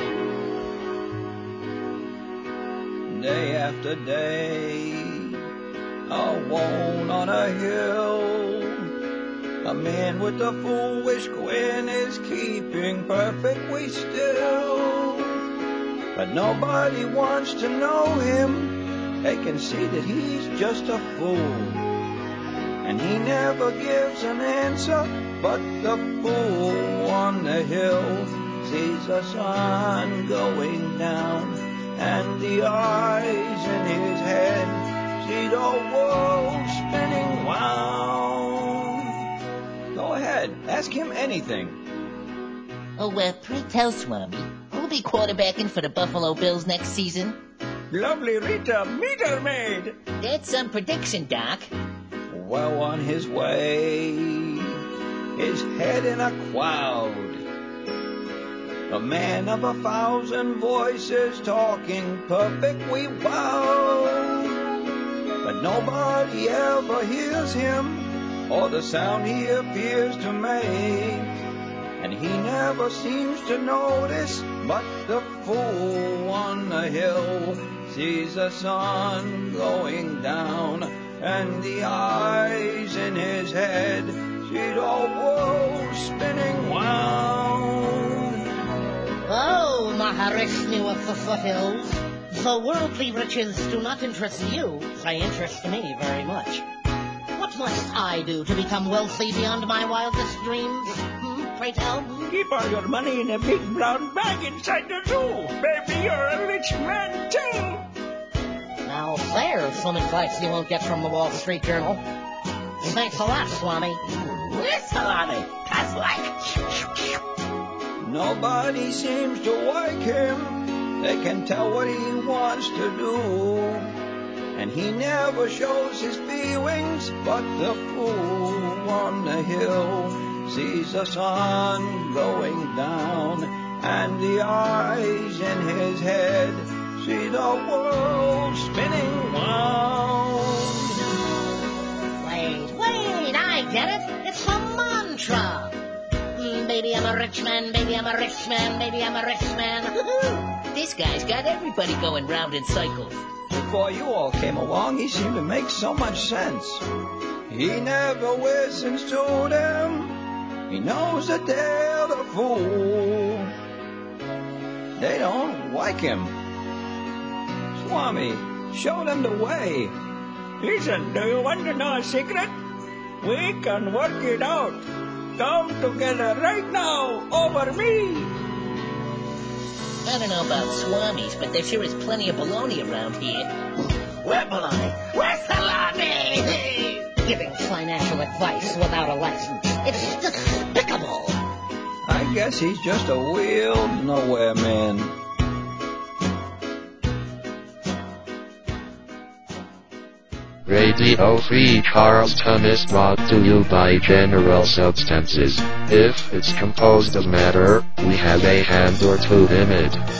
Day after day, alone on a hill, a man with a foolish grin is keeping perfectly still. But nobody wants to know him. They can see that he's just a fool. And he never gives an answer, but the fool on the hill sees the sun going down, and the eyes in his head see the world spinning round. Go ahead, ask him anything. Oh, uh, pray tell, Swami, who'll be quarterbacking for the Buffalo Bills next season? Lovely Rita, meter maid. That's some prediction, Doc. Well on his way, his head in a cloud, a man of a thousand voices talking perfectly loud. But nobody ever hears him, or the sound he appears to make. And he never seems to notice, but the fool on the hill sees the sun going down, and the eyes in his head see the world spinning round. Oh, Maharishnu of the foothills. The worldly riches do not interest you. They interest me very much. What must I do to become wealthy beyond my wildest dreams? Hmm? Pray tell. Keep all your money in a big brown bag inside the zoo. Baby, you're a rich man, too. Now there's some advice you won't get from the Wall Street Journal. Thanks a lot, Swami. Where's Salami? That's like... Nobody seems to like him. They can tell what he wants to do. And he never shows his feelings, but the fool on the hill sees the sun going down, and the eyes in his head see the world spinning round. Wait, wait, I get it. It's a mantra. Mm, baby, I'm a rich man, baby, I'm a rich man, baby, I'm a rich man. This guy's got everybody going round in cycles. Before you all came along, he seemed to make so much sense. He never listens to them. He knows that they're the fool. They don't like him. Swami, show them the way. Listen, do you want to know a secret? We can work it out. Come together right now over me. I don't know about swamis, but there sure is plenty of baloney around here. Where baloney? Where's salami? Giving financial advice without a license. It's despicable. I guess he's just a real nowhere man. Radio Free Charleston is brought to you by General Substances. If it's composed of matter, we have a hand or two in it.